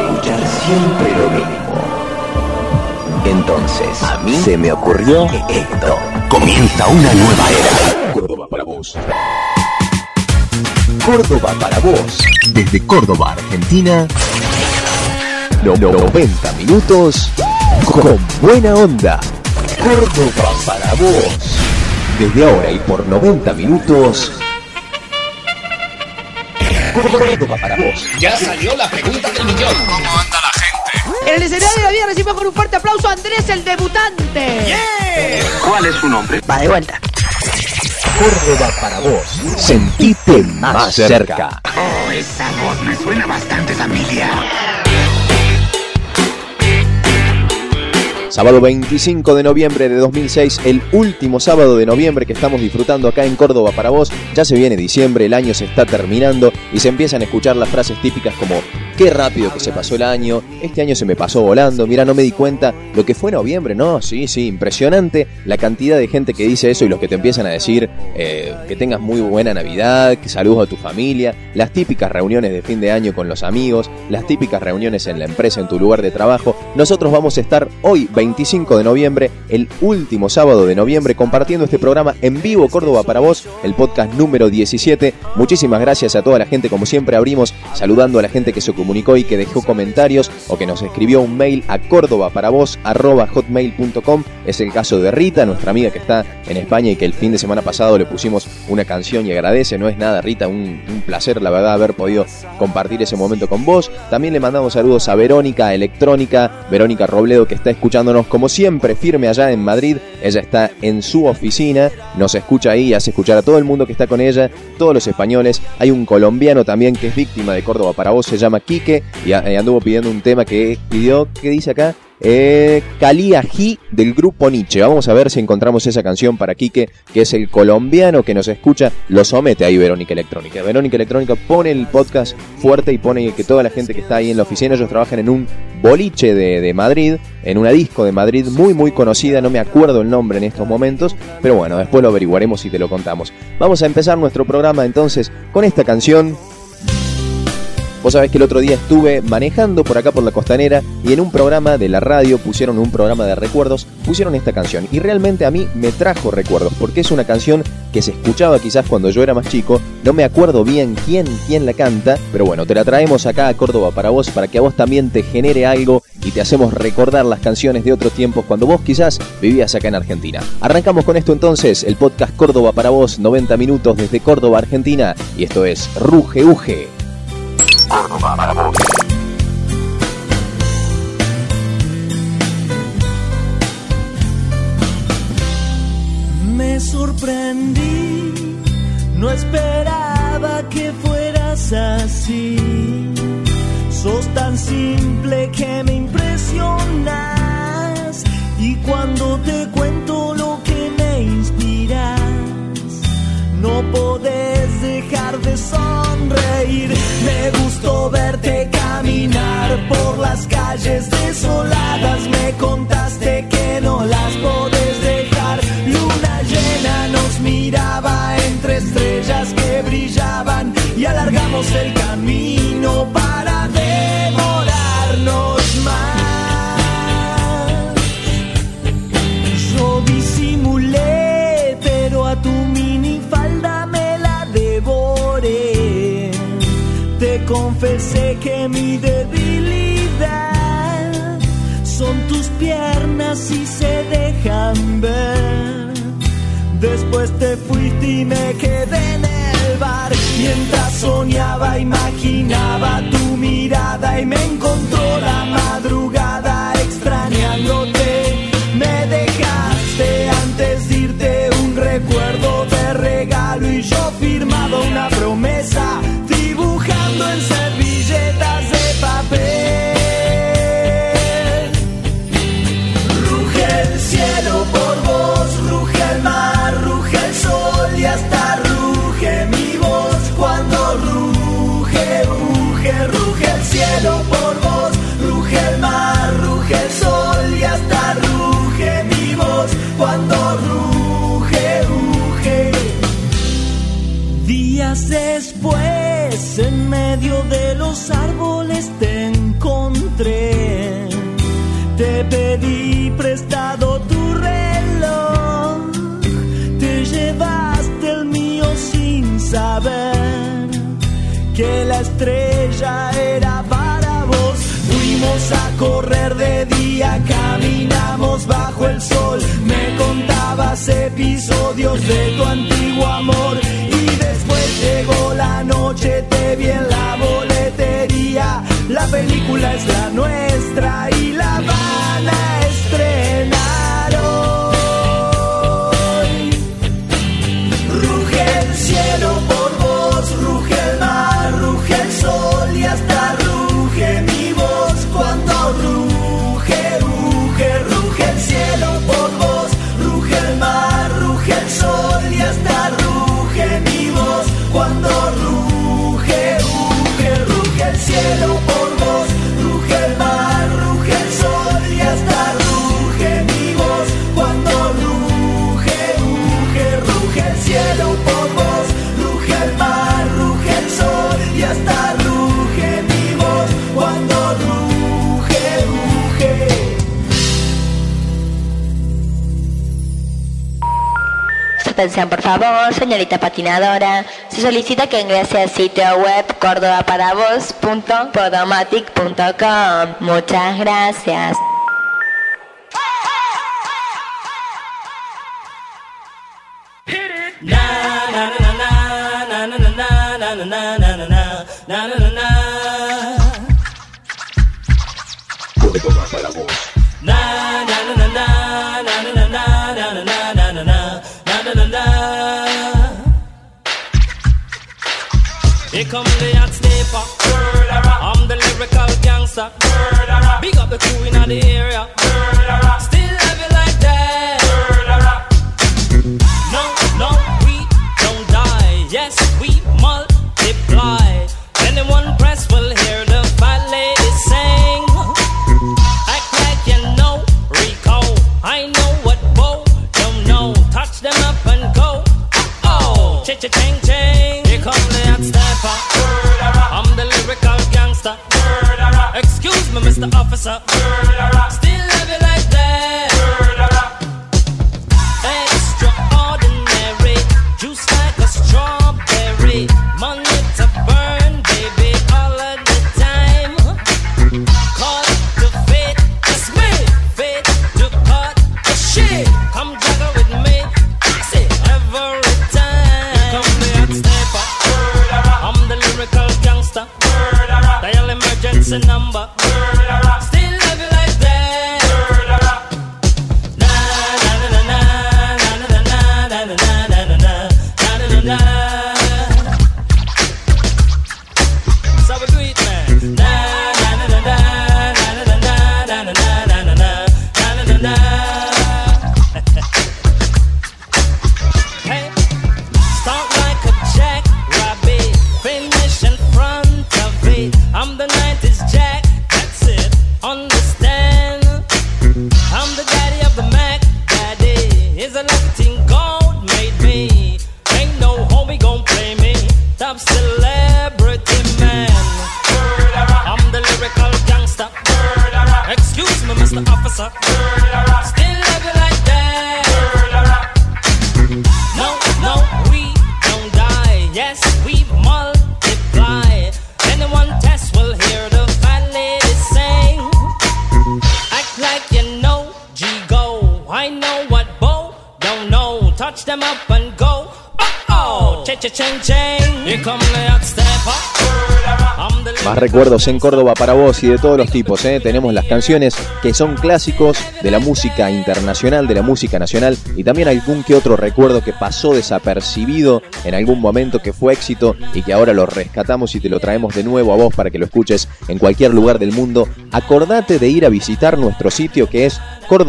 escuchar siempre lo mismo. Entonces, a mí se me ocurrió esto. Comienza una nueva era. Córdoba para vos. Córdoba para vos. Desde Córdoba, Argentina. 90 minutos con buena onda. Córdoba para vos. Desde ahora y por 90 minutos. Córdoba para vos. Ya salió la pregunta del millón. ¿Cómo anda la gente? En el escenario de la vida recibimos con un fuerte aplauso a Andrés, el debutante. ¡Yeah! ¿Cuál es su nombre? Va de vuelta. Córdoba para vos. Sentite más cerca. Oh, esa voz me suena bastante familiar. Sábado 25 de noviembre de 2006, el último sábado de noviembre que estamos disfrutando acá en Córdoba para vos. Ya se viene diciembre, el año se está terminando y se empiezan a escuchar las frases típicas como qué rápido que se pasó el año, este año se me pasó volando, mira, no me di cuenta lo que fue noviembre, no, sí, impresionante la cantidad de gente que dice eso y los que te empiezan a decir que tengas muy buena Navidad, que saludos a tu familia, las típicas reuniones de fin de año con los amigos, las típicas reuniones en la empresa, en tu lugar de trabajo. Nosotros vamos a estar hoy, 25 de noviembre, el último sábado de noviembre, compartiendo este programa en vivo Córdoba para vos, el podcast número 17. Muchísimas gracias a toda la gente, como siempre abrimos saludando a la gente que se comunicó y que dejó comentarios o que nos escribió un mail a cordobaparavos@hotmail.com. Es el caso de Rita, nuestra amiga que está en España y que el fin de semana pasado le pusimos una canción y agradece. No es nada, Rita, un placer la verdad haber podido compartir ese momento con vos. También le mandamos saludos a Verónica Electrónica, Verónica Robledo, que está escuchándonos como siempre firme allá en Madrid. Ella está en su oficina, nos escucha ahí y hace escuchar a todo el mundo que está con ella, todos los españoles. Hay un colombiano también que es víctima de Córdoba para vos, se llama Quique y anduvo pidiendo un tema que pidió, ¿qué dice acá? Kalia G del grupo Nietzsche. Vamos a ver si encontramos esa canción para Quique, que es el colombiano que nos escucha. Lo somete ahí Verónica Electrónica. Verónica Electrónica pone el podcast fuerte y pone que toda la gente que está ahí en la oficina, ellos trabajan en un boliche de Madrid, en una disco de Madrid muy conocida, no me acuerdo el nombre en estos momentos, pero bueno, después lo averiguaremos y te lo contamos. Vamos a empezar nuestro programa entonces con esta canción. Vos sabés que el otro día estuve manejando por acá por la Costanera y en un programa de la radio pusieron un programa de recuerdos, pusieron esta canción y realmente a mí me trajo recuerdos porque es una canción que se escuchaba quizás cuando yo era más chico, no me acuerdo bien quién la canta, pero bueno, te la traemos acá a Córdoba para vos para que a vos también te genere algo y te hacemos recordar las canciones de otros tiempos cuando vos quizás vivías acá en Argentina. Arrancamos con esto entonces, el podcast Córdoba para vos, 90 minutos desde Córdoba, Argentina, y esto es Ruge Uge. Córdoba para vos. Me sorprendí, no esperaba que fueras así. Sos tan simple que me impresionas y cuando te cuento lo que me inspiras, no podés dejar de sonreír. Me gustó verte caminar por las calles desoladas. Me contaste que no las podés dejar. Luna llena nos miraba entre estrellas que brillaban y alargamos el camino para demorarnos más. Yo disimulé, pero a tu minifalda me la devoré. Te confesé que mi debilidad son tus piernas y se dejan ver. Después te fuiste y me quedé en el bar. Mientras soñaba, imaginaba tu mirada y me encontró la madrugada extrañándote. Me dejaste antes de irte un recuerdo de regalo y yo firmaba una promesa dibujando en servilletas de papel. Ruge el cielo por vos, ruge el mar, ruge el sol y hasta ruge mi voz cuando ruge, ruge el cielo por vos, ruge el mar, ruge el sol y hasta ruge mi voz cuando ruge. Días después, en medio de los árboles te encontré. que la estrella era para vos. Fuimos a correr de día, caminamos bajo el sol. Me contabas episodios de tu antiguo amor. Y después llegó la noche, te vi en la boletería. La película es la nuestra y la van a estrenar hoy. Ruge el cielo por vos, ruge el mar, ruge el sol y hasta ruge mi voz. Cuando ruge, ruge, ruge el cielo por vos, ruge el mar, ruge el sol y hasta ruge mi voz. Cuando ruge, ruge, ruge el cielo por vos, ruge el mar, ruge el sol y hasta ruge mi voz. Cuando ruge, ruge, ruge el cielo por vos, ruge el mar, ruge el sol y hasta ruge mi voz. Cuando ruge, ruge. Su atención, por favor, señorita patinadora. Se solicita que ingrese al sitio web cordobaparavos.podomatic.com. Muchas gracias. Córdoba para vos. Here come the hot stepper. I'm the lyrical gangster. Big up the crew in the area. Still have it like that. No, no, we don't die. Yes, we multiply. Anyone press will hear the fat lady sing. Act like you know Rico. I know what Bo don't know. Touch them up and go. Oh, cha-cha-ching, ching. Here come the hot stepper. I'm the lyrical gangster. Excuse me, Mr. Officer. Still have it like that. Extraordinary. Juice like a strawberry. Money to burn, baby, all of the time. Call it the fate, it's me. Fate to cut the shit. Come juggle with me. I say every time. Here come the hot stepper. I'm the lyrical gangster. Dial emergency number. Still have it like that. Na na na na na na na na na na na na na. So we do it, man. Na na na na na na na na na na na na na. Hey, start like a jackrabbit, finish in front of it. I'm the 90s Jack, that's it. Understand? I'm the daddy of the Mac Daddy. Is a lucky thing God made me. Ain't no homie gon' play me. Top celebrity man. I'm the lyrical gangster. Excuse me, Mr. Officer. Still love you like that. No, no, we don't die. Yes, we multiply. Anyone test will hear the fat lady sing. Act like you know G-Go. I know what Bo don't know. Touch them up and go. Oh, cha-cha-ching-ching. Here come the hot stepper. I'm the Más recuerdos en Córdoba para vos y de todos los tipos, ¿eh? Tenemos las canciones que son clásicos de la música internacional, de la música nacional, y también algún que otro recuerdo que pasó desapercibido en algún momento, que fue éxito y que ahora lo rescatamos y te lo traemos de nuevo a vos para que lo escuches en cualquier lugar del mundo. Acordate de ir a visitar nuestro sitio, que es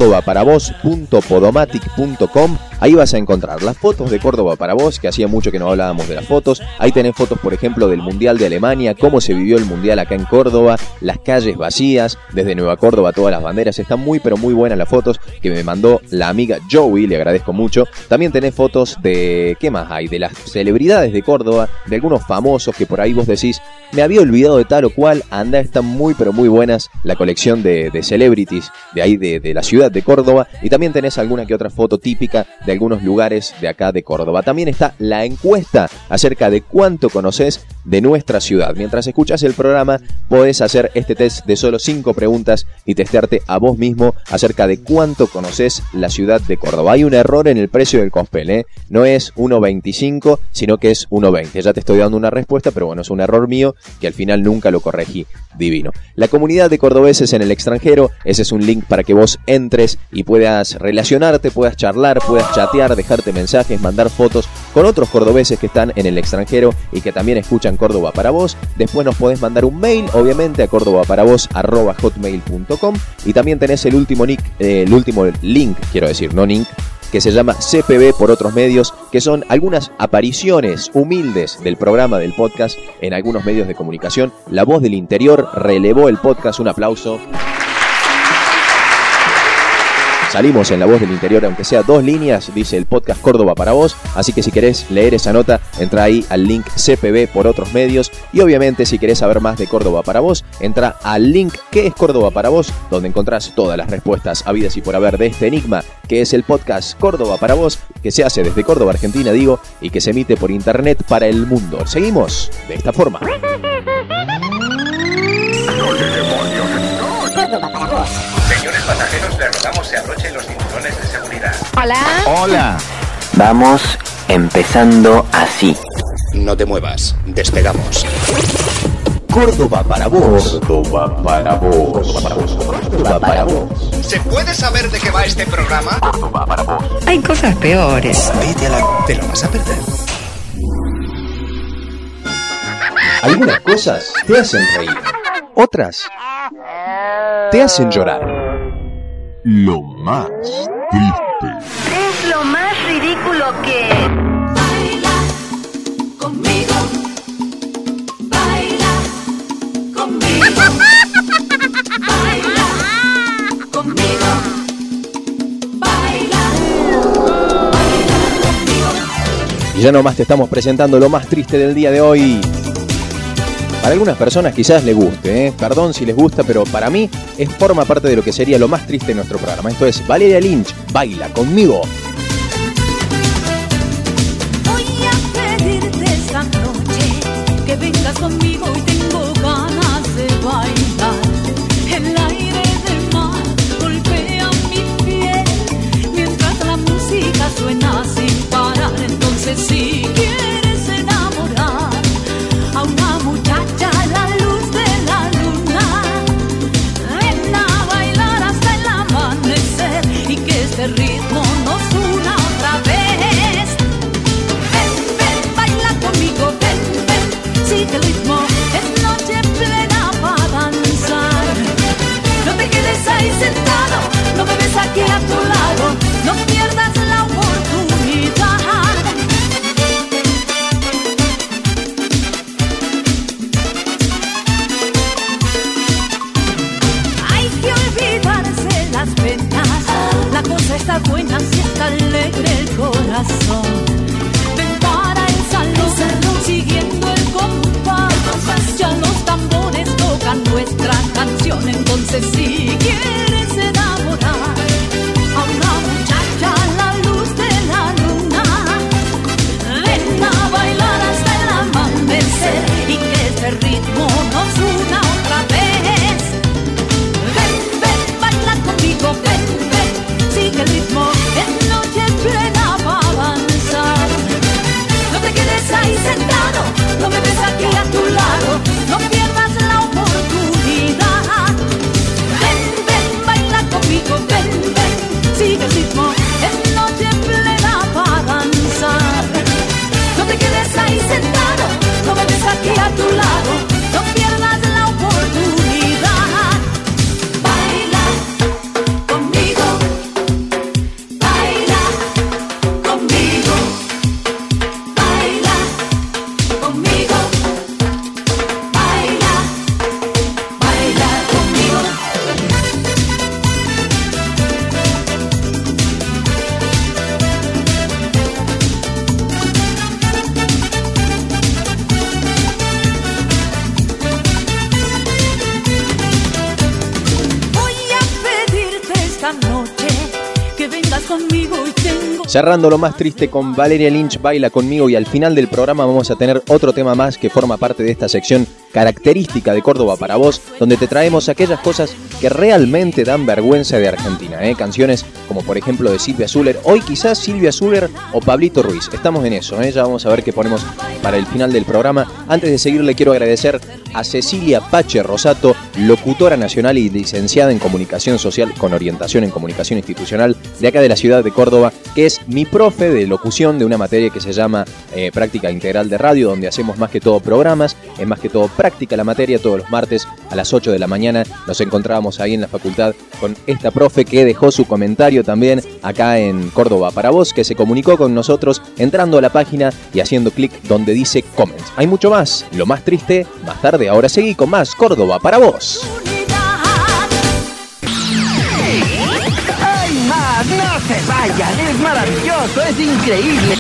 cordobaparavos.podomatic.com. Ahí vas a encontrar las fotos de Córdoba para vos, que hacía mucho que no hablábamos de las fotos. Ahí tenés fotos, por ejemplo, del Mundial de Alemania, cómo se vivió el fútbol mundial acá en Córdoba, las calles vacías, desde Nueva Córdoba todas las banderas, están muy pero muy buenas las fotos que me mandó la amiga Joey, le agradezco mucho. También tenés fotos de, ¿qué más hay? De las celebridades de Córdoba, de algunos famosos que por ahí vos decís, me había olvidado de tal o cual, anda, están muy pero muy buenas la colección de celebrities de ahí de la ciudad de Córdoba, y también tenés alguna que otra foto típica de algunos lugares de acá de Córdoba. También está la encuesta acerca de cuánto conoces de nuestra ciudad. Mientras escuchas el programa podés hacer este test de solo 5 preguntas y testearte a vos mismo acerca de cuánto conoces la ciudad de Córdoba. Hay un error en el precio del Cospel, ¿eh? No es 1.25, sino que es 1.20. Ya te estoy dando una respuesta, pero bueno, es un error mío que al final nunca lo corregí. Divino. La comunidad de cordobeses en el extranjero, ese es un link para que vos entres y puedas relacionarte, puedas charlar, puedas chatear, dejarte mensajes, mandar fotos con otros cordobeses que están en el extranjero y que también escuchan Córdoba para vos. Después nos podés mandar un mail, obviamente, a cordobaparavos@hotmail.com, y también tenés el último link, que se llama CPB por otros medios, que son algunas apariciones humildes del programa, del podcast, en algunos medios de comunicación. La Voz del Interior relevó el podcast, un aplauso. Salimos en La Voz del Interior, aunque sea 2 líneas, dice el podcast Córdoba para vos, así que si querés leer esa nota, entra ahí al link CPB por otros medios, y obviamente si querés saber más de Córdoba para vos, entra al link ¿Qué es Córdoba para vos?, donde encontrás todas las respuestas habidas y por haber de este enigma, que es el podcast Córdoba para vos, que se hace desde Córdoba, Argentina, digo, y que se emite por internet para el mundo. Seguimos de esta forma. Córdoba para vos. Señores pasajeros, les rogamos se abrochen los cinturones de seguridad. Hola. Hola. Vamos empezando así. No te muevas, despegamos. Córdoba para vos. Córdoba para vos. Córdoba para vos. ¿Se puede saber de qué va este programa? Córdoba para vos. Hay cosas peores. Vete a la... Te lo vas a perder. Algunas cosas te hacen reír, otras te hacen llorar. Lo más triste. Es lo más ridículo que... Baila conmigo, baila conmigo, baila conmigo, baila conmigo. Y ya nomás te estamos presentando lo más triste del día de hoy. Para algunas personas quizás les guste, perdón si les gusta, pero para mí forma parte de lo que sería lo más triste de nuestro programa. Esto es Valeria Lynch, Baila conmigo. Voy a pedirte esta noche que vengas conmigo y tengo ganas de bailar. El aire del mar golpea mi piel mientras la música suena sin parar. Entonces si quieres enamorar a una muchacha a la luz de la luna, ven a bailar hasta el amanecer y que este ritmo nos una otra vez. Ven, ven, baila conmigo, ven, ven, sigue el ritmo, es noche plena para danzar. No te quedes ahí sentado, no me ves aquí a tu lado, no pierdas la oportunidad. Hay que olvidarse las penas, la cosa está buena si está alegre el corazón. Ven para el salón, siguiendo el compás, ya los tambores tocan nuestra canción. Entonces si quieres enamorar a una muchacha a la luz de la luna, ven a bailar hasta el amanecer y que este ritmo nos una otra vez. Ven, ven, baila conmigo, ven, ven, sigue el ritmo, es noche plena para avanzar. Cerrando lo más triste con Valeria Lynch, Baila conmigo, y al final del programa vamos a tener otro tema más que forma parte de esta sección característica de Córdoba para vos, donde te traemos aquellas cosas que realmente dan vergüenza de Argentina, canciones como por ejemplo de Silvia Zuller, hoy quizás Silvia Zuller o Pablito Ruiz, estamos en eso, ya vamos a ver qué ponemos para el final del programa. Antes de seguir le quiero agradecer a Cecilia Pache Rosato, locutora nacional y licenciada en Comunicación Social con orientación en Comunicación Institucional de acá de la ciudad de Córdoba, que es mi profe de locución de una materia que se llama Práctica Integral de Radio, donde hacemos más que todo programas, es más que todo práctica la materia. Todos los martes a las 8 de la mañana nos encontrábamos ahí en la facultad con esta profe que dejó su comentario también acá en Córdoba para vos, que se comunicó con nosotros entrando a la página y haciendo clic donde dice comments. Hay mucho más, lo más triste, más tarde. Ahora seguí con más Córdoba para vos. ¡Ay, más! ¡No se vayan! ¡Es maravilloso! ¡Es increíble!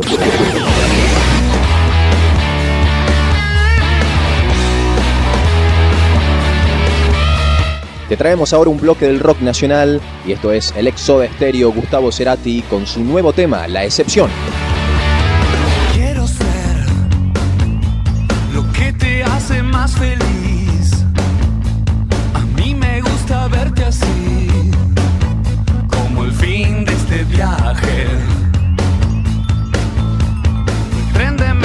Te traemos ahora un bloque del rock nacional y esto es el ex Soda Stereo Gustavo Cerati con su nuevo tema, La Excepción. Quiero ser lo que te hace más feliz. A mí me gusta verte así, como el fin de este viaje. Préndeme,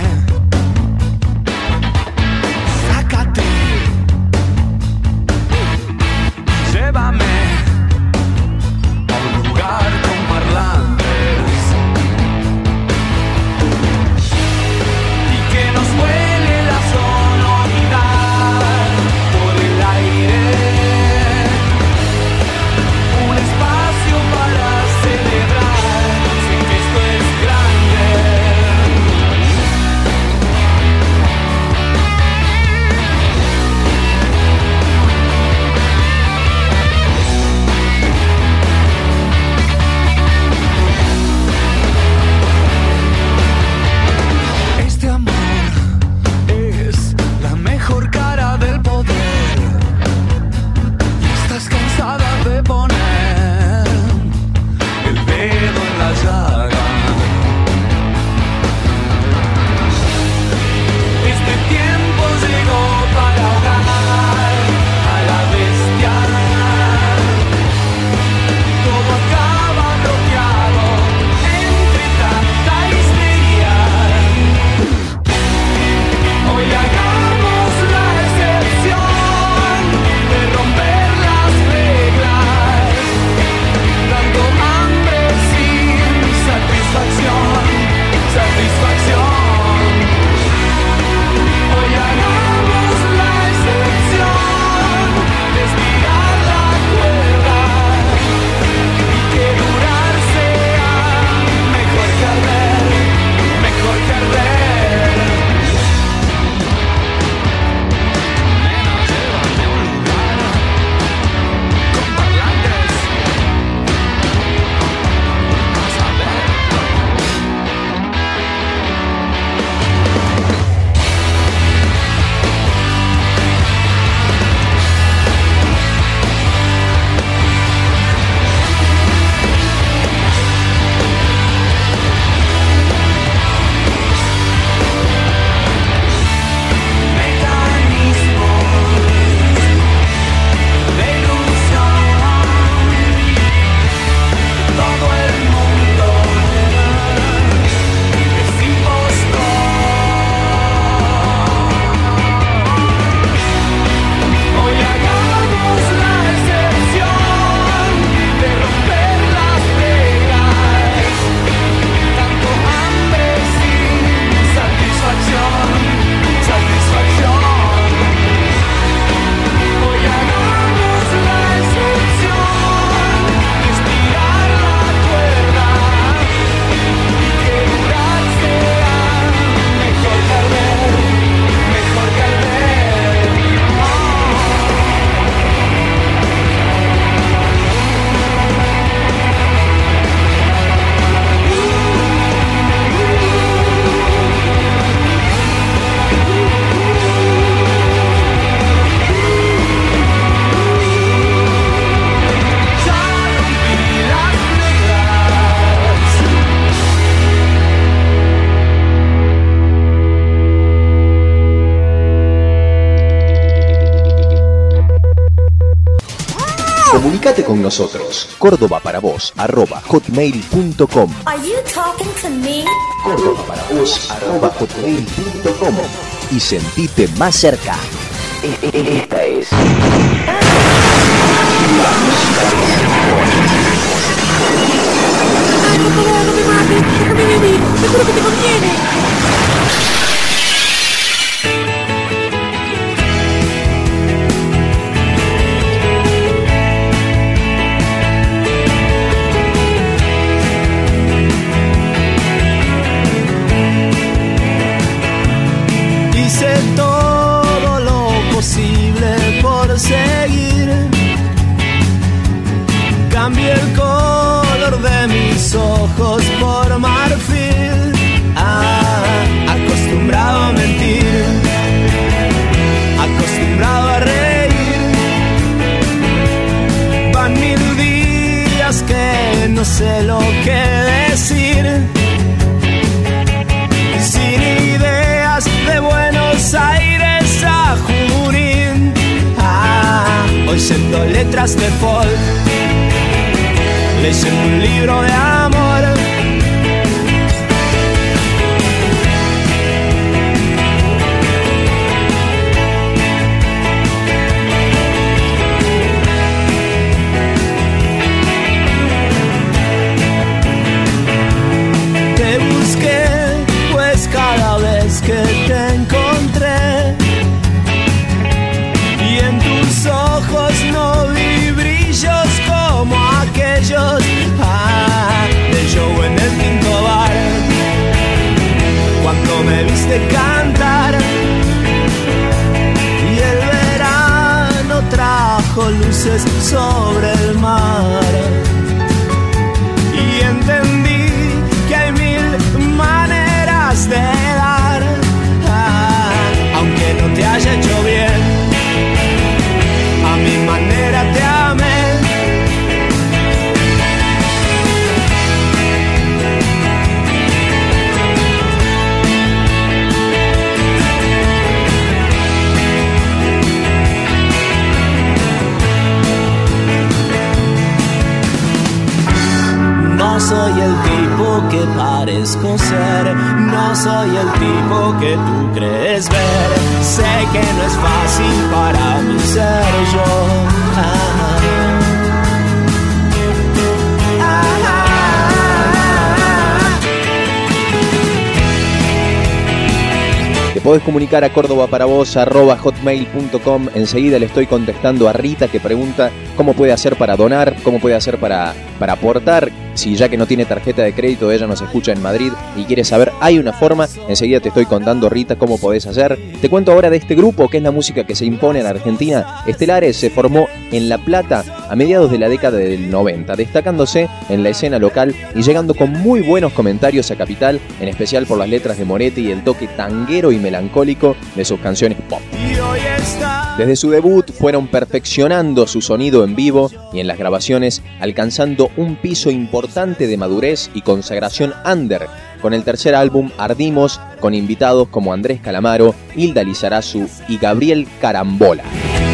sácate, llévame a un lugar con parlantes y que nos vuele la sonoridad por el aire, un espacio para celebrar Comunicate con nosotros. cordobaparavos@hotmail.com. Are you talking to me? cordobaparavos@hotmail.com. Y sentite más cerca. Esta es Seguro que te conviene. Hice todo lo posible por seguir. Cambié el color de mis ojos por marfil. Acostumbrado a mentir, acostumbrado a reír. Van 1000 días que no sé lo que decir. Sin ideas de Buenos Aires a Junín. Hoy siento letras de folk, leyendo un libro de amor. Te busqué, pues cada vez que te encontré, y en tus ojos no vi brillos como aquellos del show en el quinto bar. Cuando me viste cantar y el verano trajo luces sobre el mar, y entendí que hay 1000 maneras de dar, aunque no te haya hecho bien, a mi manera te amé. No soy el tipo que parezco ser, no soy el tipo que tú crees ver. Sé que no es fácil para mí ser yo. Te podés comunicar a cordobaparavos@hotmail.com. Enseguida le estoy contestando a Rita, que pregunta cómo puede hacer para donar, cómo puede hacer para aportar. Si ya que no tiene tarjeta de crédito, ella nos escucha en Madrid y quiere saber, hay una forma. Enseguida te estoy contando, Rita, cómo podés hacer. Te cuento ahora de este grupo, que es la música que se impone en Argentina. Estelares se formó en La Plata a mediados de la década del 90, destacándose en la escena local y llegando con muy buenos comentarios a Capital, en especial por las letras de Moretti y el toque tanguero y melancólico de sus canciones pop. Desde su debut fueron perfeccionando su sonido en vivo y en las grabaciones, alcanzando un piso importante de madurez y consagración under. Con el tercer álbum Ardimos, con invitados como Andrés Calamaro, Hilda Lizarazu y Gabriel Carambola.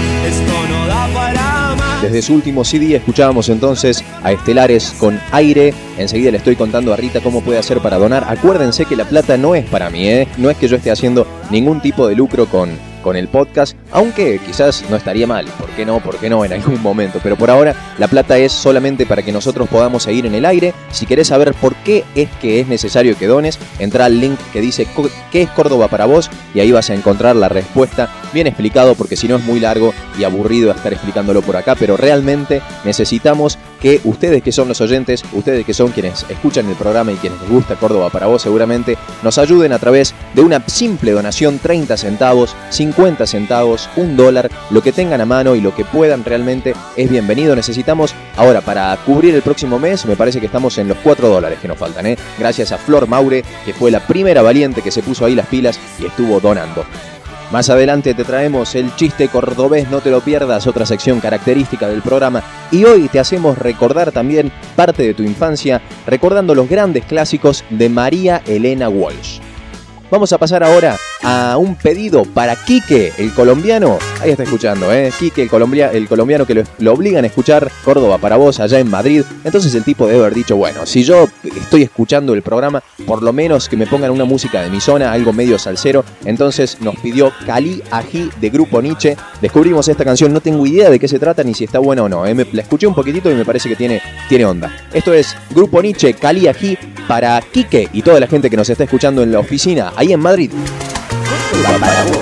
Desde su último CD escuchábamos entonces a Estelares con Aire. Enseguida le estoy contando a Rita cómo puede hacer para donar. Acuérdense que la plata no es para mí, no es que yo esté haciendo ningún tipo de lucro con el podcast, aunque quizás no estaría mal, ¿por qué no en algún momento? Pero por ahora la plata es solamente para que nosotros podamos seguir en el aire. Si querés saber por qué es que es necesario que dones, entra al link que dice ¿qué es Córdoba para vos? Y ahí vas a encontrar la respuesta bien explicado, porque si no es muy largo y aburrido estar explicándolo por acá, pero realmente necesitamos que ustedes, que son los oyentes, ustedes que son quienes escuchan el programa y quienes les gusta Córdoba para vos, seguramente nos ayuden a través de una simple donación, 30 centavos, 50 centavos, $1, lo que tengan a mano y lo que puedan realmente es bienvenido. Necesitamos ahora, para cubrir el próximo mes, me parece que estamos en los $4 que nos faltan, gracias a Flor Maure, que fue la primera valiente que se puso ahí las pilas y estuvo donando. Más adelante te traemos el chiste cordobés, no te lo pierdas, otra sección característica del programa. Y hoy te hacemos recordar también parte de tu infancia, recordando los grandes clásicos de María Elena Walsh. Vamos a pasar ahora a un pedido para Quique, el colombiano. Ahí está escuchando, Quique, el colombiano que lo obligan a escuchar Córdoba para vos allá en Madrid. Entonces el tipo debe haber dicho, bueno, si yo estoy escuchando el programa, por lo menos que me pongan una música de mi zona, algo medio salsero. Entonces nos pidió Cali Ají de Grupo Nietzsche. Descubrimos esta canción, no tengo idea de qué se trata ni si está buena o no. La escuché un poquitito y me parece que tiene onda. Esto es Grupo Nietzsche, Cali Ají, para Quique y toda la gente que nos está escuchando en la oficina, ahí en Madrid. Para vos.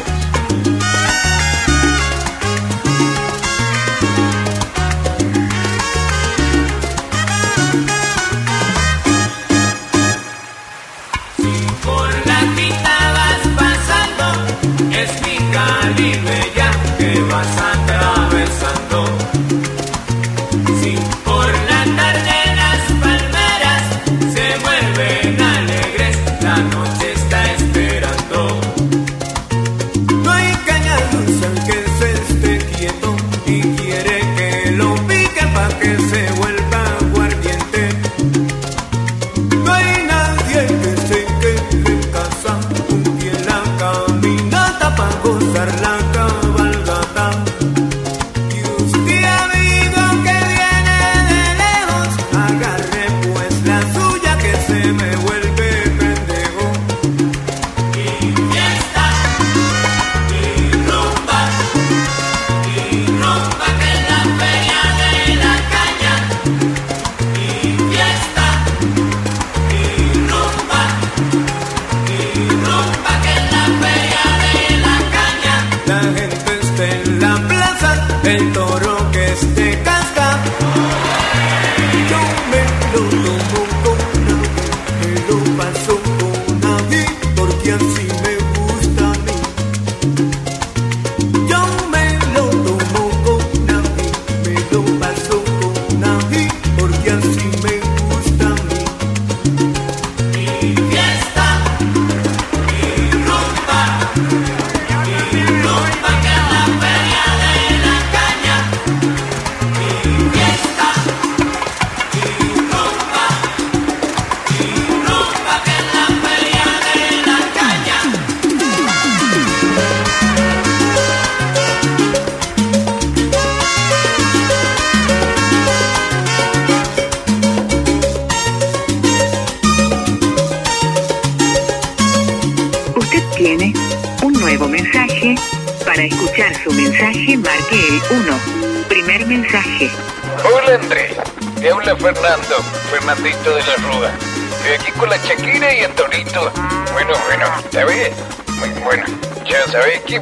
Fernandito de la Rúa. Estoy aquí con la Shakira y Antonito. Bueno, ¿sabes? Muy bueno. Ya sabes que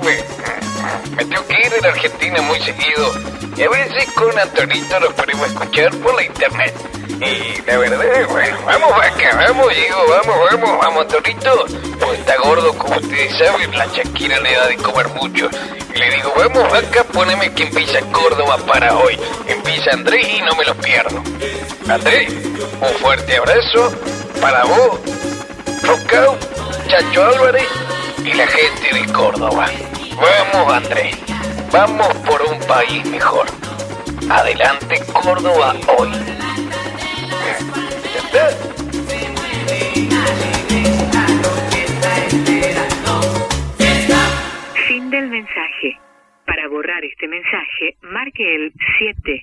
me tengo que ir a la Argentina muy seguido. Y a veces con Antonito los podemos escuchar por la internet. Y la verdad, bueno, vamos acá, vamos, Antonito. Pues está gordo, como ustedes saben, la Shakira le da de comer mucho. Y le digo, vamos acá, poneme que empieza Córdoba para hoy. Empieza Andrés y no me lo pierdo. Andrés, un fuerte abrazo para vos, Rocao, Chacho Álvarez y la gente de Córdoba. Vamos, Andrés, vamos por un país mejor. Adelante, Córdoba hoy. ¿Ya está? Fin del mensaje. Para borrar este mensaje, marque el 7.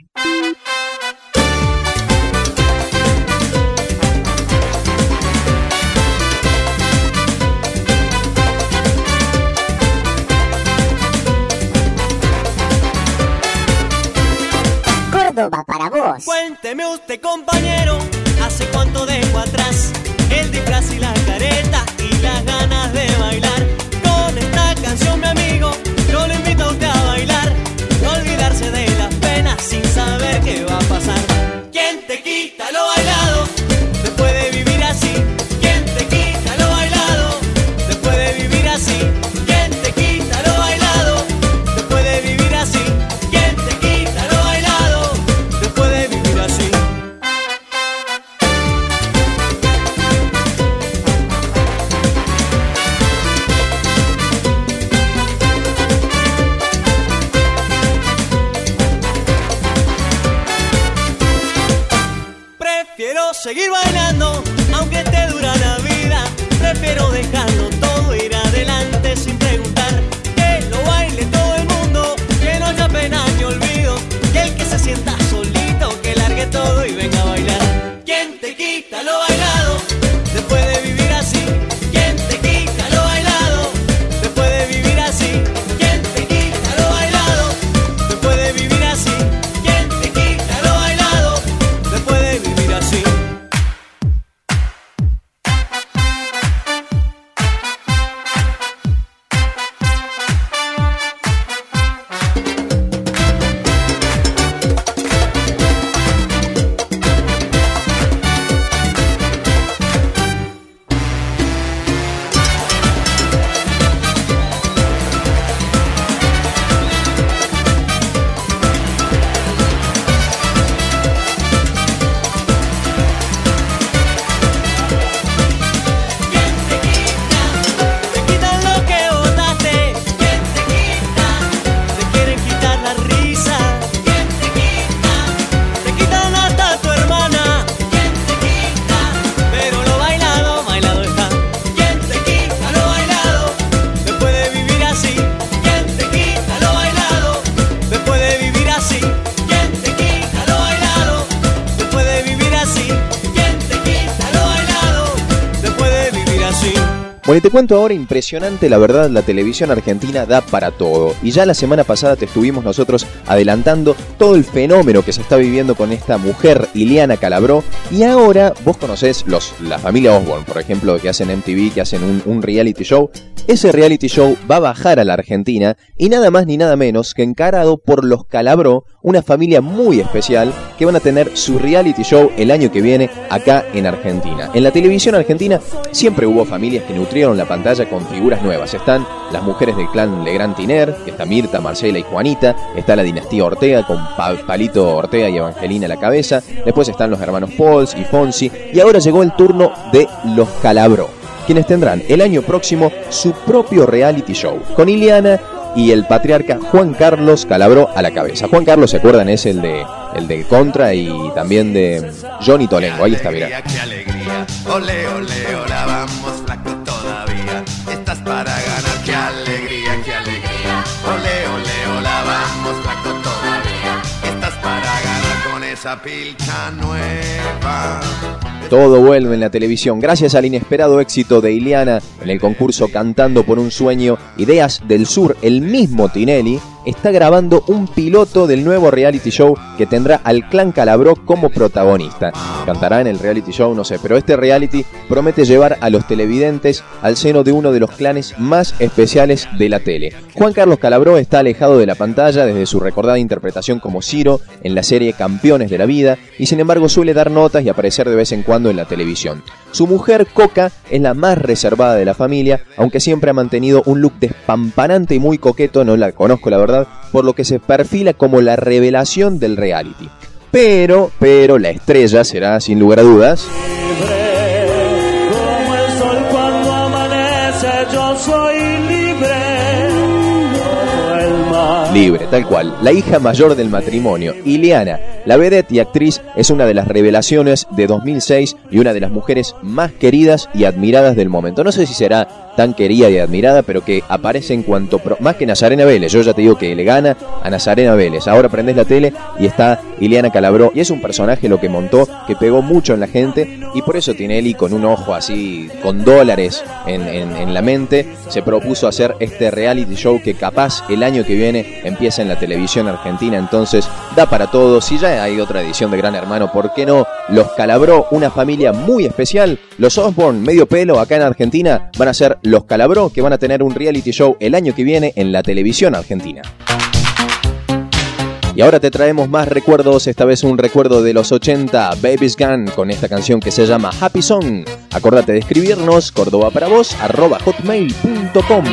Córdoba para vos. Cuénteme usted, compañero, ¿hace cuánto dejó atrás el disfraz y la careta y las ganas de bailar? Con esta canción, mi amigo, yo le invito a usted a bailar, no olvidarse de las penas sin saber qué va a pasar. ¿Quién te quita lo bailado? Se puede vivir así. ¿Quién te quita lo bailado? Se puede vivir así. ¿Quién te quita lo bailado? Se puede vivir así. ¿Quién te quita lo bailado? Se puede vivir así. Prefiero seguir bailando, aunque te dura la vida. Prefiero dejarlo todo, ir adelante sin Bueno, y te cuento ahora, impresionante, la verdad, la televisión argentina da para todo. Y ya la semana pasada te estuvimos nosotros adelantando todo el fenómeno que se está viviendo con esta mujer, Ileana Calabró. Y ahora, vos conocés la familia Osborne, por ejemplo, que hacen MTV, que hacen un reality show. Ese reality show va a bajar a la Argentina y nada más ni nada menos que encarado por los Calabró, una familia muy especial que van a tener su reality show el año que viene acá en Argentina. En la televisión argentina siempre hubo familias que nutrieron la pantalla con figuras nuevas. Están las mujeres del clan Legrand Tiner, que está Mirta, Marcela y Juanita. Está la dinastía Ortega con Palito Ortega y Evangelina a la cabeza. Después están los hermanos Pauls y Fonsi. Y ahora llegó el turno de los Calabró, quienes tendrán el año próximo su propio reality show, con Ileana y el patriarca Juan Carlos Calabró a la cabeza. Juan Carlos, ¿se acuerdan? Es el de Contra y también de Johnny Tolengo. Ahí está, mirá. ¡Qué alegría! Ole, ole, hola, vamos flaco todavía. Estás para ganar, qué alegría, qué alegría. Ole, ole, hola, vamos flaco todavía. Estás para ganar con esa pilcha nueva. Todo vuelve en la televisión gracias al inesperado éxito de Ileana en el concurso Cantando por un Sueño. Ideas del Sur, el mismo Tinelli está grabando un piloto del nuevo reality show que tendrá al clan Calabró como protagonista. Cantará en el reality show, no sé, pero este reality promete llevar a los televidentes al seno de uno de los clanes más especiales de la tele. Juan Carlos Calabró está alejado de la pantalla desde su recordada interpretación como Ciro en la serie Campeones de la Vida y sin embargo suele dar notas y aparecer de vez en cuando en la televisión. Su mujer, Coca, es la más reservada de la familia, aunque siempre ha mantenido un look despampanante y muy coqueto, no la conozco la verdad, por lo que se perfila como la revelación del reality. Pero la estrella será, sin lugar a dudas, Como el sol cuando amanece, yo soy libre. Como el mar. libre, tal cual, la hija mayor del matrimonio, Ileana. La vedette y actriz es una de las revelaciones de 2006 y una de las mujeres más queridas y admiradas del momento. No sé si será tan querida y admirada, pero que aparece en cuanto... más que Nazarena Vélez, yo ya te digo que le gana a Nazarena Vélez. Ahora prendés la tele y está Ileana Calabró, y es un personaje lo que montó, que pegó mucho en la gente, y por eso Tinelli, con un ojo así, con dólares en la mente, se propuso hacer este reality show que capaz el año que viene empieza en la televisión argentina. Entonces da para todo. Si ya hay otra edición de Gran Hermano, ¿por qué no? Los Calabró, una familia muy especial. Los Osborne, medio pelo, acá en Argentina, van a ser los Calabró, que van a tener un reality show el año que viene en la televisión argentina. Y ahora te traemos más recuerdos, esta vez un recuerdo de los 80, Baby's Gone, con esta canción que se llama Happy Song. Acordate de escribirnos, cordobaparaVoz@hotmail.com.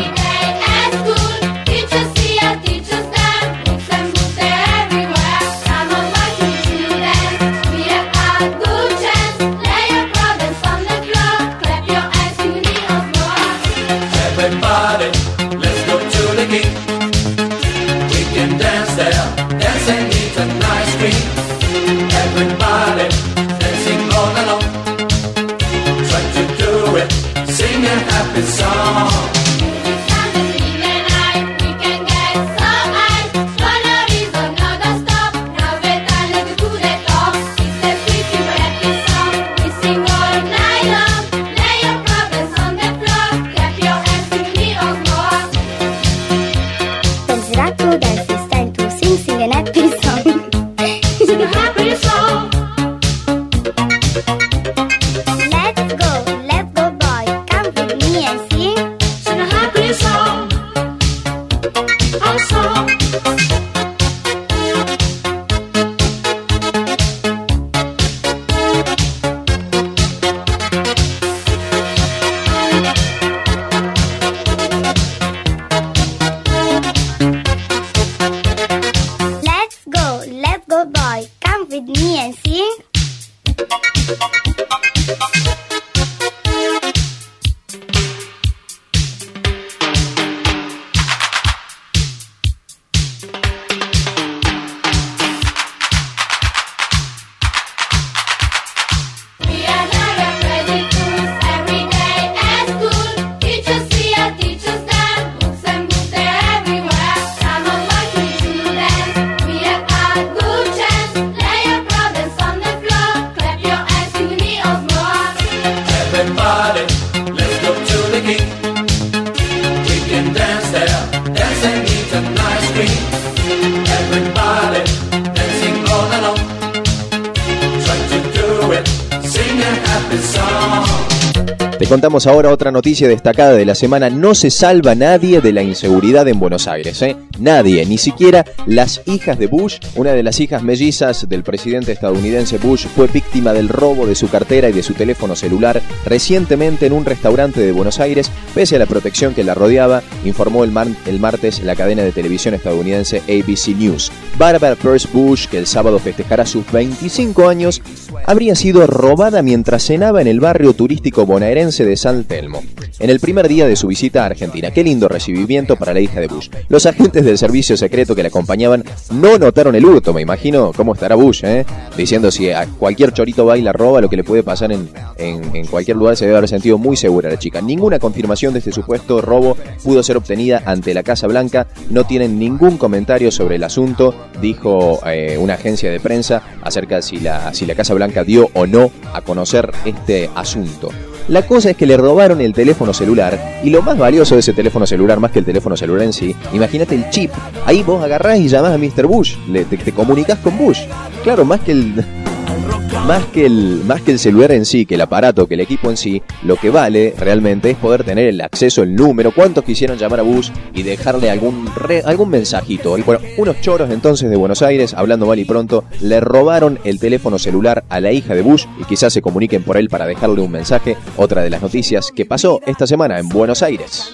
Te contamos ahora otra noticia destacada de la semana. No se salva nadie de la inseguridad en Buenos Aires, ¿eh? Nadie, ni siquiera las hijas de Bush. Una de las hijas mellizas del presidente estadounidense Bush fue víctima del robo de su cartera y de su teléfono celular recientemente en un restaurante de Buenos Aires, pese a la protección que la rodeaba, informó el martes la cadena de televisión estadounidense ABC News. Barbara Pierce Bush, que el sábado festejará sus 25 años, habría sido robada mientras cenaba en el barrio turístico bonaerense de San Telmo, en el primer día de su visita a Argentina. Qué lindo recibimiento para la hija de Bush. Los agentes del servicio secreto que la acompañaban no notaron el hurto. Me imagino cómo estará Bush, diciendo si a cualquier chorito va y la roba, lo que le puede pasar en cualquier lugar. Se debe haber sentido muy segura la chica. Ninguna confirmación de este supuesto robo pudo ser obtenida ante la Casa Blanca. No tienen ningún comentario sobre el asunto, dijo una agencia de prensa acerca de si la Casa Blanca dio o no a conocer este asunto. La cosa es que le robaron el teléfono celular, y lo más valioso de ese teléfono celular, más que el teléfono celular en sí, imagínate el chip. Ahí vos agarrás y llamás a Mr. Bush, te comunicás con Bush. Claro, más que el celular en sí, que el aparato, que el equipo en sí, lo que vale realmente es poder tener el acceso, el número. ¿Cuántos quisieron llamar a Bush y dejarle algún mensajito? Y bueno, unos choros entonces de Buenos Aires, hablando mal y pronto, le robaron el teléfono celular a la hija de Bush y quizás se comuniquen por él para dejarle un mensaje. Otra de las noticias que pasó esta semana en Buenos Aires.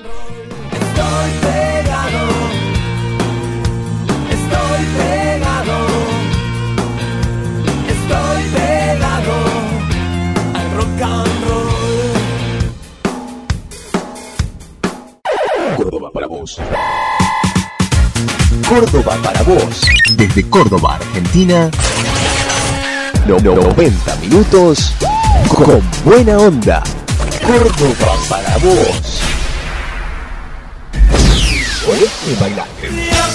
Córdoba para vos. Córdoba para vos. Desde Córdoba, Argentina. 90 minutos con buena onda. Córdoba para vos. Con este bailaste.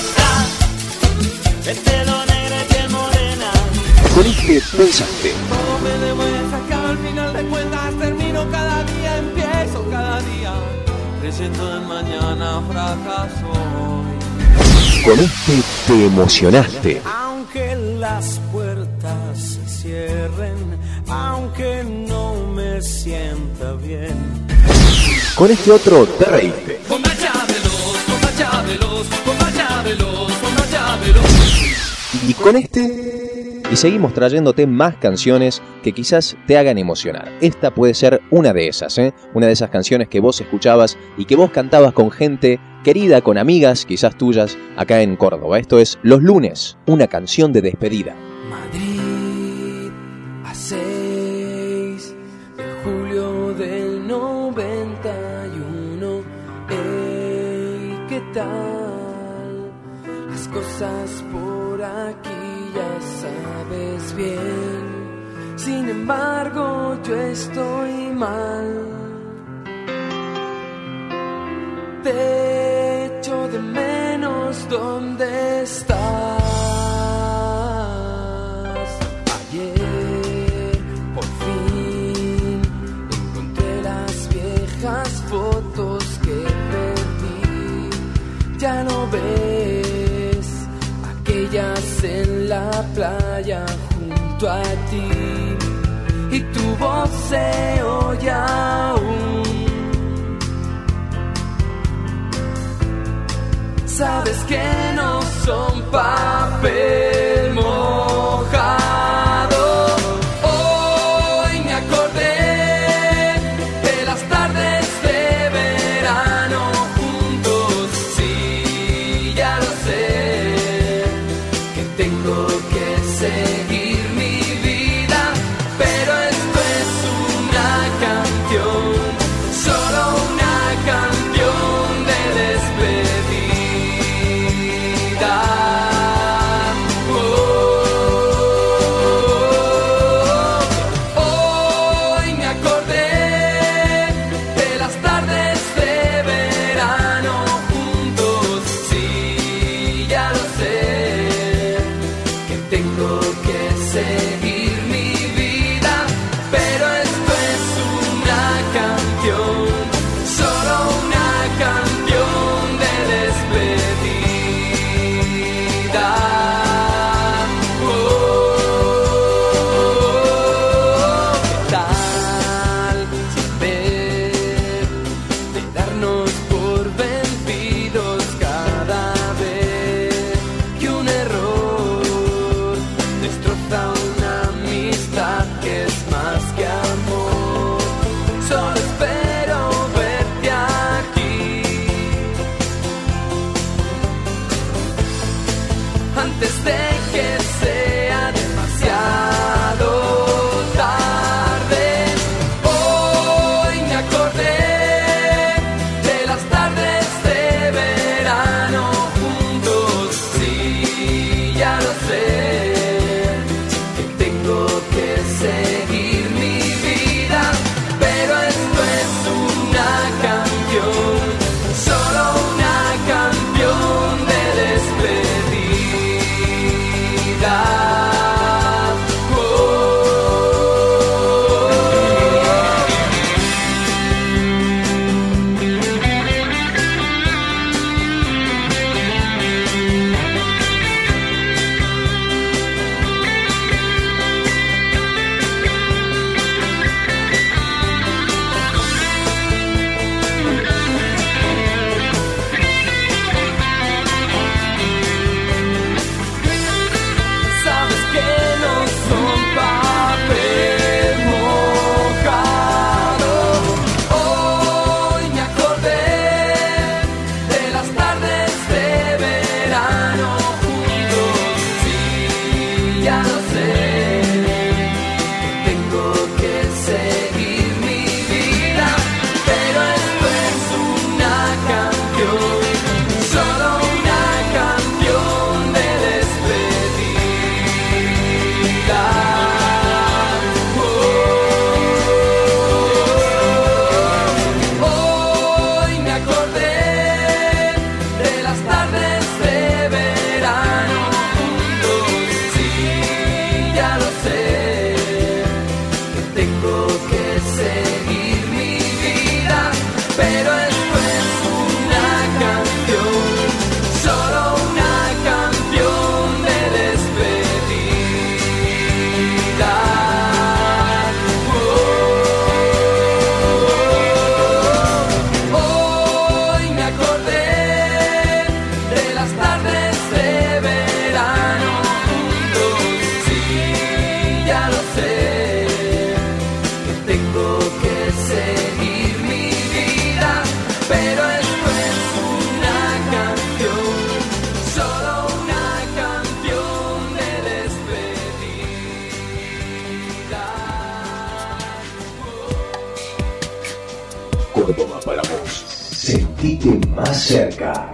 Con este pensaste. Al final de cuentas termino cada día, empiezo cada día. Creyendo en mañana fracaso hoy. Con este te emocionaste. Aunque las puertas se cierren, aunque no me sienta bien. Con este otro te reíste. Y con este... Y seguimos trayéndote más canciones que quizás te hagan emocionar. Esta puede ser una de esas, una de esas canciones que vos escuchabas y que vos cantabas con gente querida, con amigas quizás tuyas acá en Córdoba. Esto es Los Lunes, una canción de despedida. Madrid, a 6 de julio del 91. Ey, ¿qué tal? Las cosas por aquí ya sabes bien. Sin embargo, yo estoy mal. Te echo de menos, ¿dónde estás? Ayer, por fin, encontré las viejas fotos que perdí. Ya no ves aquellas en la playa junto a ti, y tu voz se oye aún. Sabes que no son papel mojado. Hoy me acordé de las tardes de verano juntos. Sí, ya lo sé, que tengo que seguir mi vida, pero esto es una canción, solo una canción de despedida. Oh, antes de que sea demasiado tarde. Hoy me acordé de las tardes de verano juntos. Sí, ya lo sé, que tengo que seguir mi vida, pero esto es una canción, solo una canción de despedida. Sabes que no son papel mojado. Hoy me acordé de las tardes de verano juntos. Sí, ya lo sé, tengo que seguir mi vida, pero esto es una canción, solo una canción de despedida. Hoy me acordé de las tardes de verano juntos. Sí, ya lo sé, que tengo que seguir mi vida, pero esto es una canción, solo una canción de despedida. Hoy me acordé de las tardes de verano juntos. Sí, ya lo sé, que tengo que seguir mi vida, pero esto es una canción, solo una canción de despedida. Córdoba para vos. Sentite más cerca.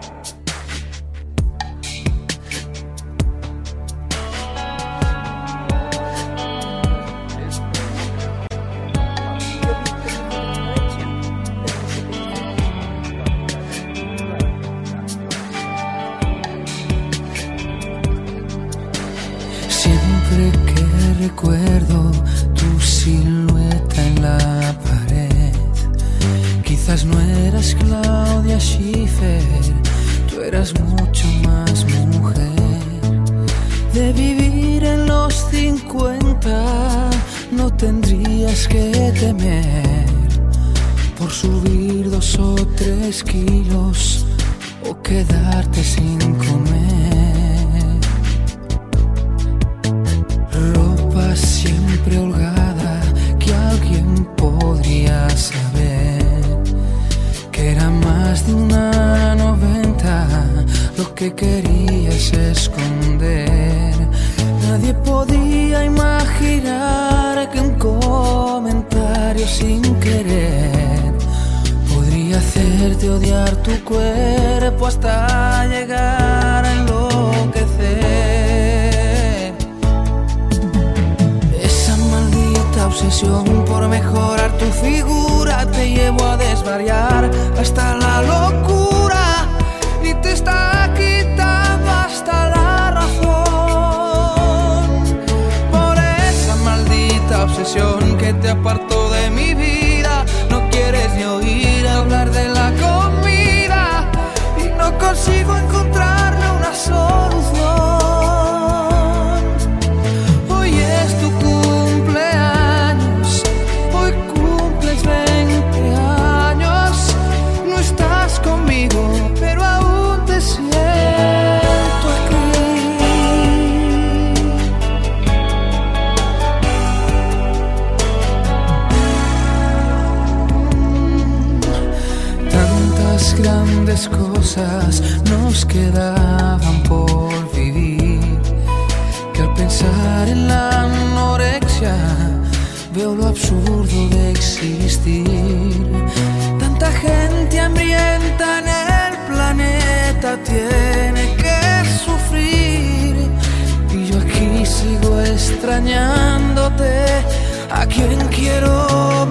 Siempre que recuerdo tu silueta en la pared, quizás no eras Claudia Schiffer, tú eras mucho más mujer. De vivir en los 50 no tendrías que temer por subir 2 o 3 kilos o quedarte sin comer. Ropa siempre holgada que alguien podría saber que era más de 1,90 lo que querías esconder. Nadie podía imaginar que un comentario sin querer podría hacerte odiar tu cuerpo hasta llegar a enloquecer. Esa maldita obsesión por mejorar tu figura te llevó a desvariar hasta la locura y te está quitando hasta la razón. Por esa maldita obsesión que te apartó de mi vida, no quieres ni oír hablar de la comida y no consigo encontrarle una solución. Hoy es tu cumpleaños, hoy cumples 20 años, no estás conmigo, pero aún te siento aquí. Tantas grandes cosas nos quedaban por vivir. mentir. Tanta gente hambrienta en el planeta tiene que sufrir. Y yo aquí sigo extrañándote, a quien quiero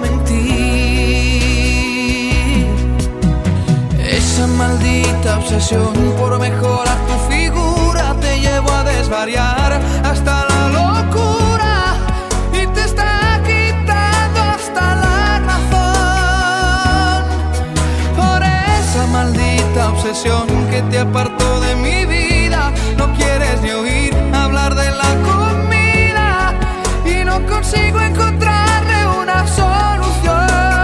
mentir. Esa maldita obsesión por mejorar tu figura te llevó a desvariar hasta la locura y te está quitando hasta la razón. Por esa maldita obsesión que te apartó de mi vida, no quieres ni oír hablar de la comida y no consigo encontrarle una solución.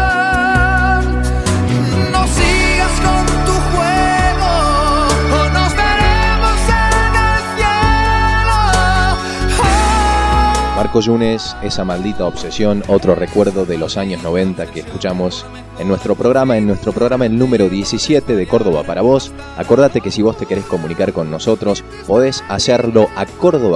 No sigas con tu juego o nos veremos en el cielo. Marco Yunes, esa maldita obsesión, otro recuerdo de los años 90 que escuchamos en nuestro programa el número 17 de Córdoba para vos. Acordate que si vos te querés comunicar con nosotros, podés hacerlo a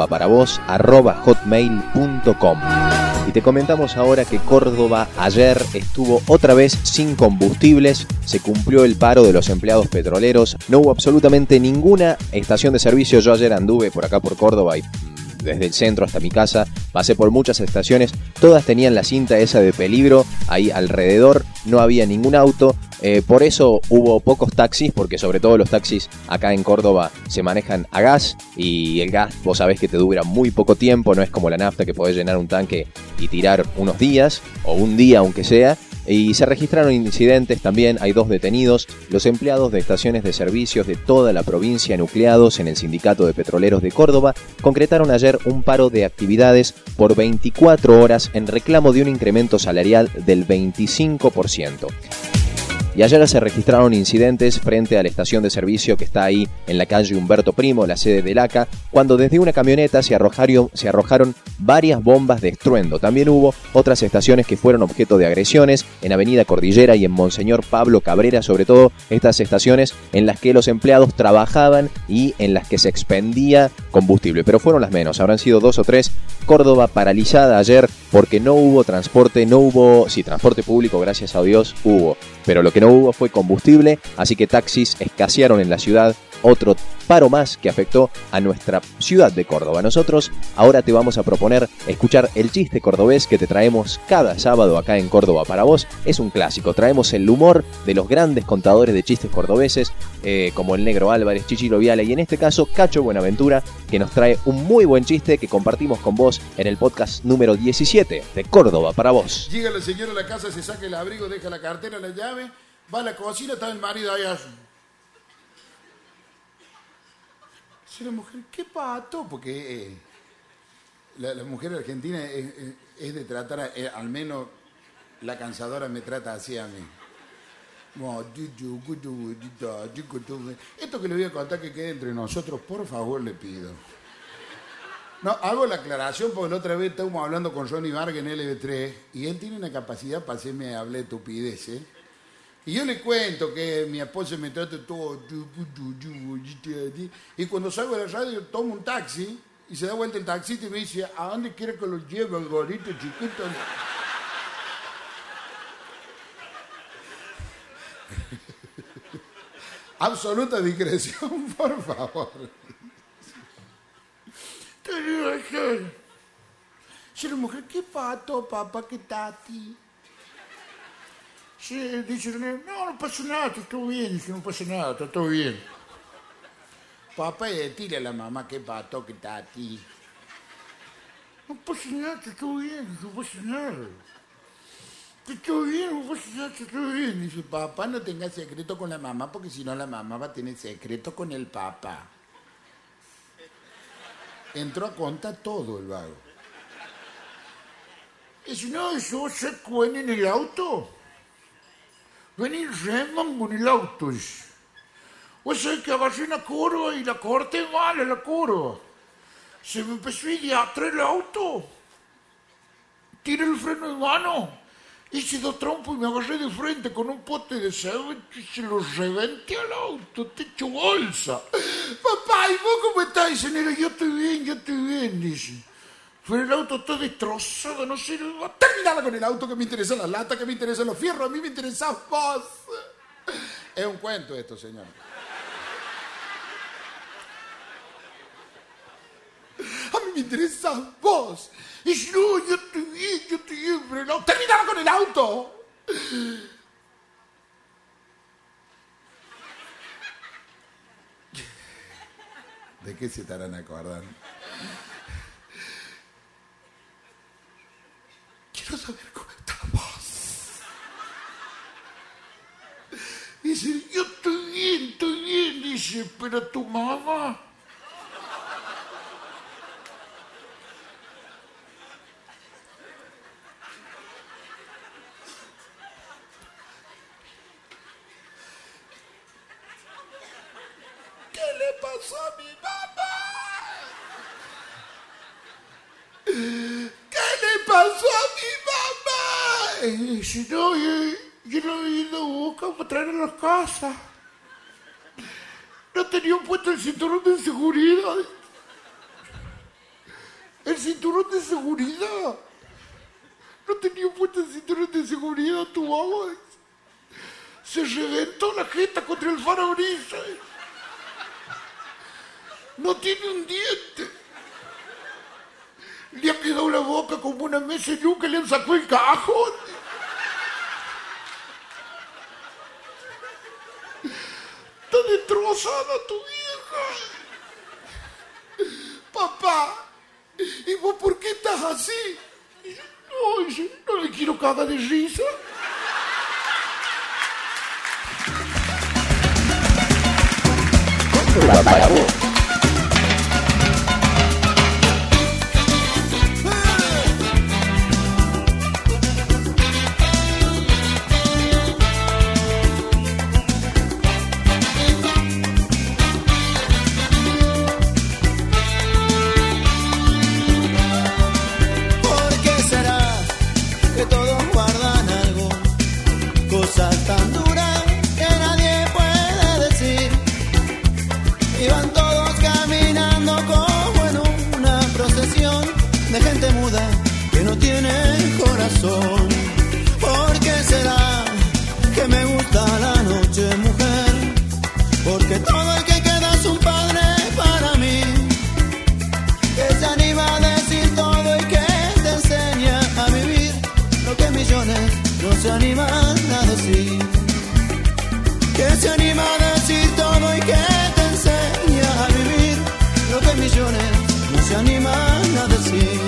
cordobaparavos@hotmail.com. Y te comentamos ahora que Córdoba ayer estuvo otra vez sin combustibles, se cumplió el paro de los empleados petroleros, no hubo absolutamente ninguna estación de servicio. Yo ayer anduve por acá por Córdoba y desde el centro hasta mi casa, pasé por muchas estaciones, todas tenían la cinta esa de peligro ahí alrededor, no había ningún auto, por eso hubo pocos taxis, porque sobre todo los taxis acá en Córdoba se manejan a gas, y el gas vos sabés que te dura muy poco tiempo, no es como la nafta que podés llenar un tanque y tirar unos días, o un día aunque sea. Y se registraron incidentes también, hay 2 detenidos. Los empleados de estaciones de servicios de toda la provincia nucleados en el Sindicato de Petroleros de Córdoba concretaron ayer un paro de actividades por 24 horas en reclamo de un incremento salarial del 25%. Y ayer se registraron incidentes frente a la estación de servicio que está ahí en la calle Humberto Primo, la sede del ACA, cuando desde una camioneta se arrojaron varias bombas de estruendo. También hubo otras estaciones que fueron objeto de agresiones en Avenida Cordillera y en Monseñor Pablo Cabrera, sobre todo estas estaciones en las que los empleados trabajaban y en las que se expendía combustible. Pero fueron las menos, habrán sido 2 o 3. Córdoba paralizada ayer porque no hubo transporte, transporte público, gracias a Dios, hubo. Pero lo que no hubo fue combustible, así que taxis escasearon en la ciudad. Otro paro más que afectó a nuestra ciudad de Córdoba. Nosotros ahora te vamos a proponer escuchar el chiste cordobés que te traemos cada sábado acá en Córdoba para vos. Es un clásico, traemos el humor de los grandes contadores de chistes cordobeses, como el Negro Álvarez, Chichilo Viale y en este caso Cacho Buenaventura, que nos trae un muy buen chiste que compartimos con vos en el podcast número 17 de Córdoba para vos. Llega la señora a la casa, se saca el abrigo, deja la cartera, la llave, va a la cocina, está el marido allá. Dice la mujer, ¿qué pato? Porque la mujer argentina es de tratar, al menos la cansadora me trata así a mí. Esto que le voy a contar que quede entre nosotros, por favor, le pido. No, hago la aclaración porque la otra vez estábamos hablando con Ronnie Vargas en LB3 y él tiene una capacidad para hacerme hablar estupideces. Y yo le cuento que mi esposa me trata todo. Y cuando salgo de la radio tomo un taxi y se da vuelta el taxista y me dice, ¿a dónde quiere que lo lleve el gorrito chiquito? Absoluta discreción, por favor. Dice la mujer, ¿qué pato, papá, qué tati? Sí, dice, no pasa nada, está todo bien. Dice, no pasa nada, está todo bien. Papá, dile a la mamá, qué pato, qué tati. No pasa nada, está todo bien, no pasa nada. Está todo bien, no pasa nada, está todo bien. Dice, papá, no tenga secreto con la mamá, porque si no la mamá va a tener secreto con el papá. Entró a contar todo el vago. Dice, no, eso se cuenta en el auto. Vení reman con el auto. O sea que agarré una curva y la corté mal a la curva. Se me empezó a ir de atrás el auto. Tiré el freno de mano. Hice 2 trompos y me agarré de frente con un pote de cemento y se lo reventé al auto, te echo bolsa. Papá, ¿y vos cómo estás? Dice, nena, yo estoy bien, dice. Pero el auto está destrozado, no sé, terminala con el auto, que me interesan las latas, que me interesan los fierros, a mí me interesás vos. Es un cuento esto, señor. A mí me interesás vos. Y si no, yo estoy bien, pero no, terminala con el auto. ¿De qué se estarán acordando? Quiero saber cómo estás vos. Dice, yo estoy bien, dice, pero tu mamá. ¿Qué le pasó a mi mamá? ¿Qué le pasó a mi mamá? Si no, yo lo he ido a buscar para traer a la casa. No tenía puesto el cinturón de seguridad. El cinturón de seguridad. No tenía puesto el cinturón de seguridad, tu mamá. Se reventó la jeta contra el parabrisas. No tiene un diente. Le ha quedado la boca como una mesa y nunca le han sacado el cajón. Está destrozada tu vieja. Papá, ¿y vos por qué estás así? No le quiero cagar de risa. Para vos. Tan duras que nadie puede decir. Iban todos caminando como en una procesión de gente muda que no tiene corazón. ¿Por qué será que me gusta la noche, mujer? Porque todo el que queda es un padre para mí, que se anima a decir todo y que te enseña a vivir lo que millones no se animan a decir. Que se anima a decir todo y que te enseña a vivir lo que millones no se animan a decir.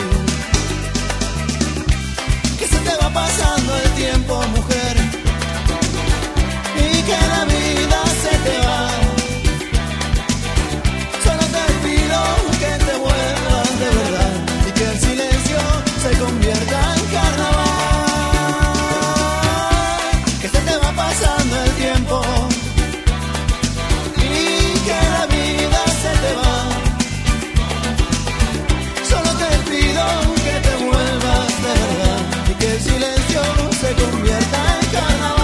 Que se te va pasando el tiempo, mujer, y que la vida se te va. Solo te pido que te vuelvas de verdad y que el silencio se convierta en carnaval. Pasando el tiempo y que la vida se te va. Solo te pido que te vuelvas de verdad y que el silencio se convierta en carnaval.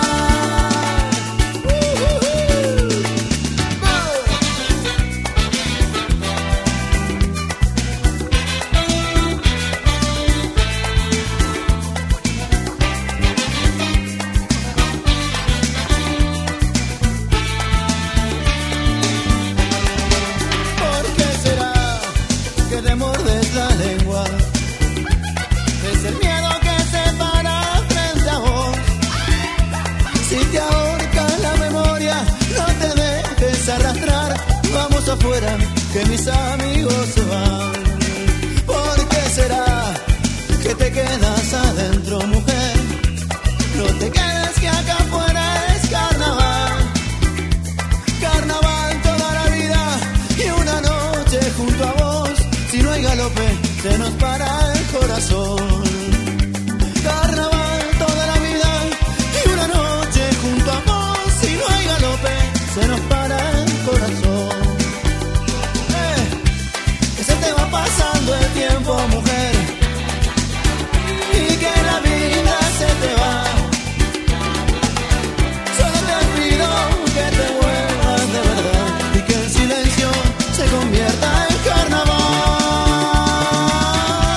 Afuera, que mis amigos se van. ¿Por qué será que te quedas adentro, mujer? No te quedes, que acá afuera es carnaval. Carnaval toda la vida y una noche junto a vos. Si no hay galope, se nos para el corazón. Carnaval toda la vida y una noche junto a vos. Si no hay galope, se nos para el corazón. Pasando el tiempo, mujer, y que la vida se te va. Solo te pido que te vuelvas de verdad y que el silencio se convierta en carnaval.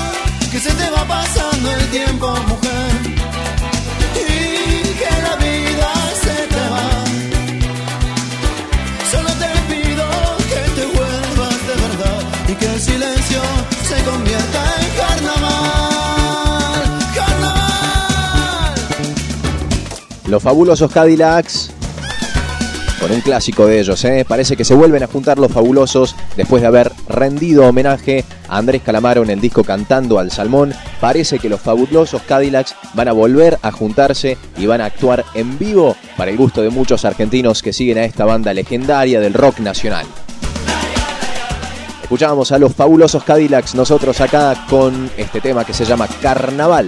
Los fabulosos Cadillacs, con un clásico de ellos, Parece que se vuelven a juntar los fabulosos después de haber rendido homenaje a Andrés Calamaro en el disco Cantando al Salmón. Parece que los fabulosos Cadillacs van a volver a juntarse y van a actuar en vivo para el gusto de muchos argentinos que siguen a esta banda legendaria del rock nacional. Escuchábamos a los fabulosos Cadillacs, nosotros acá con este tema que se llama Carnaval.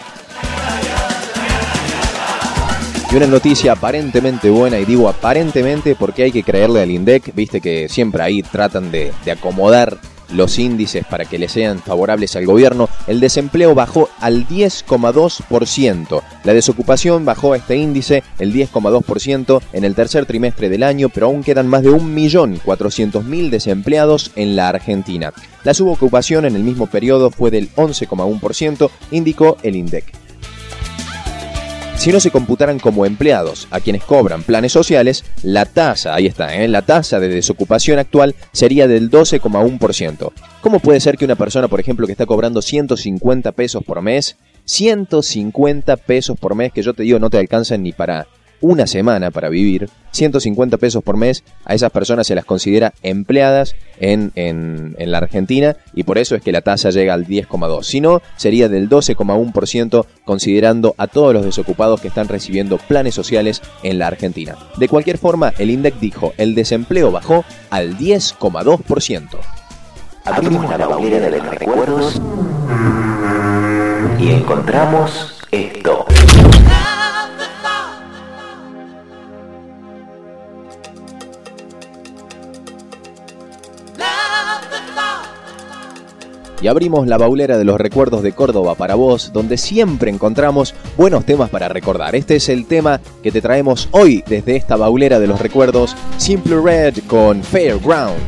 Y una noticia aparentemente buena, y digo aparentemente porque hay que creerle al INDEC, viste que siempre ahí tratan de acomodar los índices para que le sean favorables al gobierno. El desempleo bajó al 10,2%. La desocupación bajó a este índice, el 10,2% en el tercer trimestre del año, pero aún quedan más de 1.400.000 desempleados en la Argentina. La subocupación en el mismo periodo fue del 11,1%, indicó el INDEC. Si no se computaran como empleados a quienes cobran planes sociales, la tasa, ahí está, la tasa de desocupación actual sería del 12,1%. ¿Cómo puede ser que una persona, por ejemplo, que está cobrando 150 pesos por mes, 150 pesos por mes, que yo te digo no te alcanzan ni para una semana para vivir, 150 pesos por mes, a esas personas se las considera empleadas en la Argentina, y por eso es que la tasa llega al 10,2%. Si no, sería del 12,1% considerando a todos los desocupados que están recibiendo planes sociales en la Argentina. De cualquier forma, el INDEC dijo, el desempleo bajó al 10,2%. Abrimos la baulera de los recuerdos y encontramos esto. Y abrimos la baulera de los recuerdos de Córdoba para vos, donde siempre encontramos buenos temas para recordar. Este es el tema que te traemos hoy desde esta baulera de los recuerdos, Simple Red con Fairground.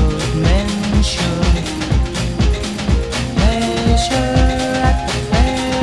At the fair.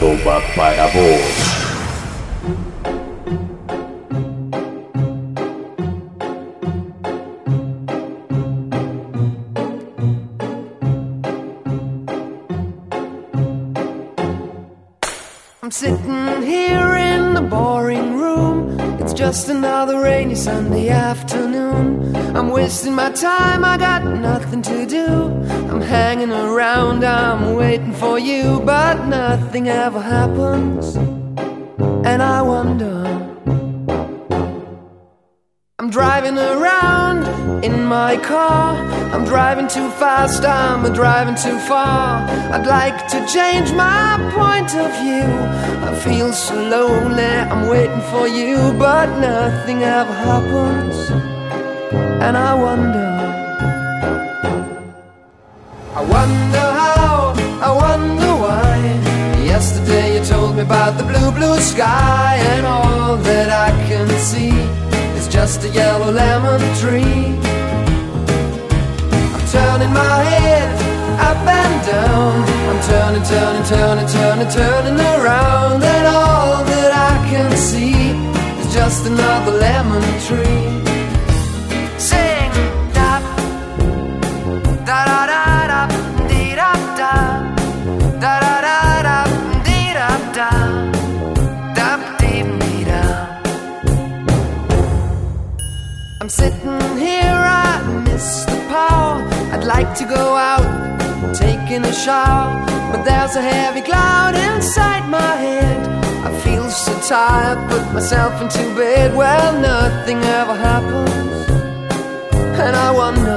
Córdoba para vos. I'm sitting here in the boring room. It's just another rainy Sunday afternoon. I'm wasting my time, I got nothing to do. I'm hanging around, I'm waiting for you, but nothing ever happens. And I wonder, I'm driving around in my car. I'm driving too fast, I'm driving too far. I'd like to change my point of view. I feel so lonely, I'm waiting for you, but nothing ever happens. And I wonder how, I wonder why. Yesterday you told me about the blue, blue sky, and all that I can see is just a yellow lemon tree. I'm turning my head up and down. I'm turning, turning, turning, turning, turning around, and all that I can see is just another lemon tree. Sing da da da da da dee da da da da da da dee da da da dee dee da. I'm sitting here, I miss the power. I'd like to go out, taking a shower, but there's a heavy cloud inside my head. I feel so tired, put myself into bed. Well, nothing ever happens, and I wonder.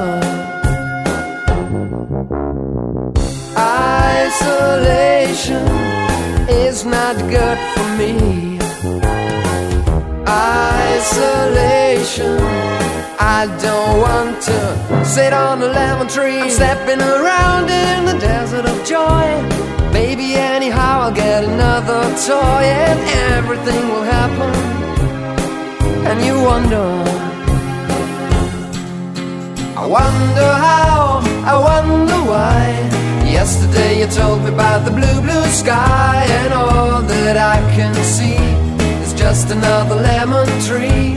Isolation is not good for me. Isolation, I don't want to sit on a lemon tree. I'm stepping around in the desert of joy. Baby, anyhow I'll get another toy, and everything will happen. And you wonder, I wonder how, I wonder why. Yesterday you told me about the blue, blue sky, and all that I can see is just another lemon tree.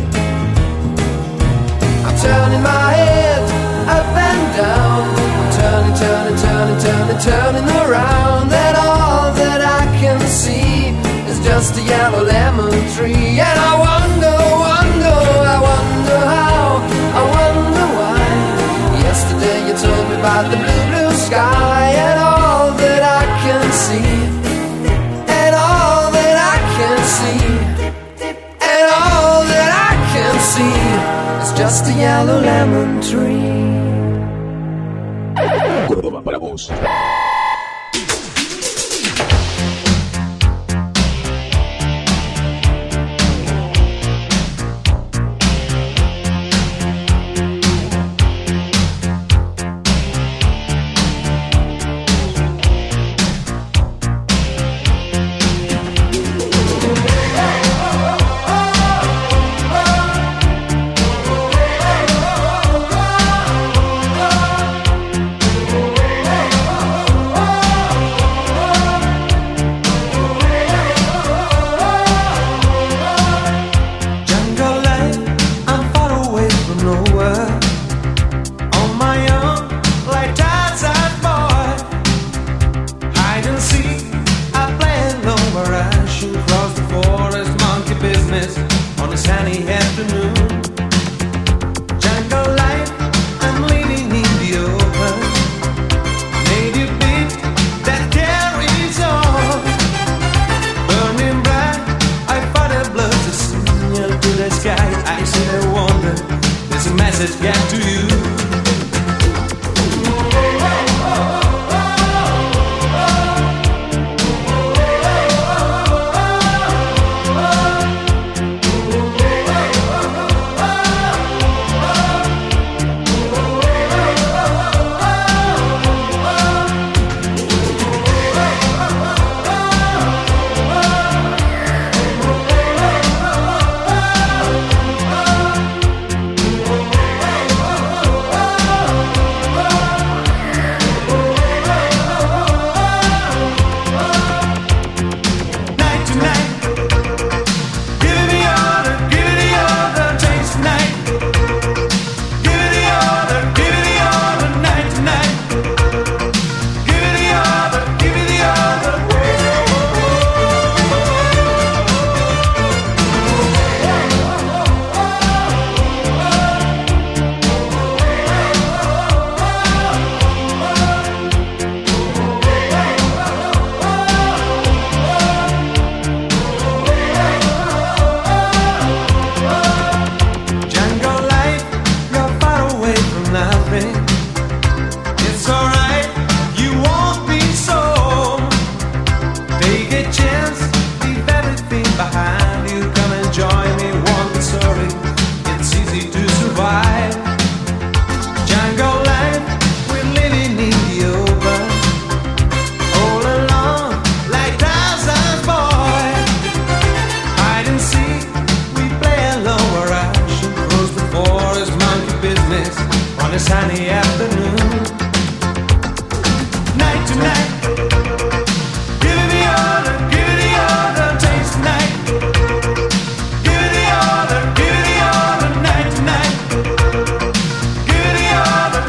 I'm turning my head up and down. I'm turning, turning, turning, turning, turning around, and all that I can see is just a yellow lemon tree. And I wonder, wonder, I wonder how, I wonder why. Yesterday you told me about the blue, blue sky, and all that I can see, and all that I can see, and all that I can see is just a yellow lemon tree. Córdoba para vos. on a sunny afternoon. Night to night, give it the other taste tonight. Give it the other night to night. Give it the other.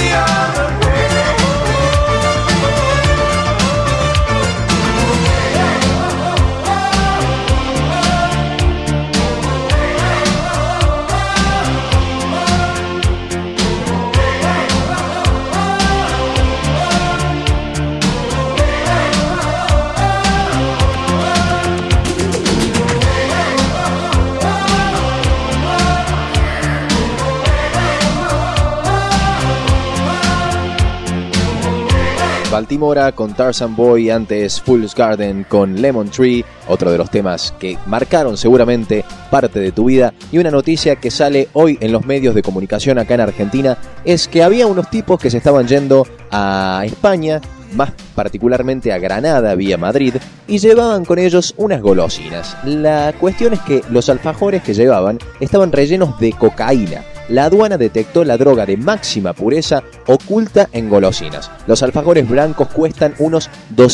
Baltimora con Tarzan Boy, antes Fool's Garden con Lemon Tree, otro de los temas que marcaron seguramente parte de tu vida. Y una noticia que sale hoy en los medios de comunicación acá en Argentina es que había unos tipos que se estaban yendo a España, más particularmente a Granada vía Madrid, y llevaban con ellos unas golosinas. La cuestión es que los alfajores que llevaban estaban rellenos de cocaína. La aduana detectó la droga de máxima pureza oculta en golosinas. Los alfajores blancos cuestan unos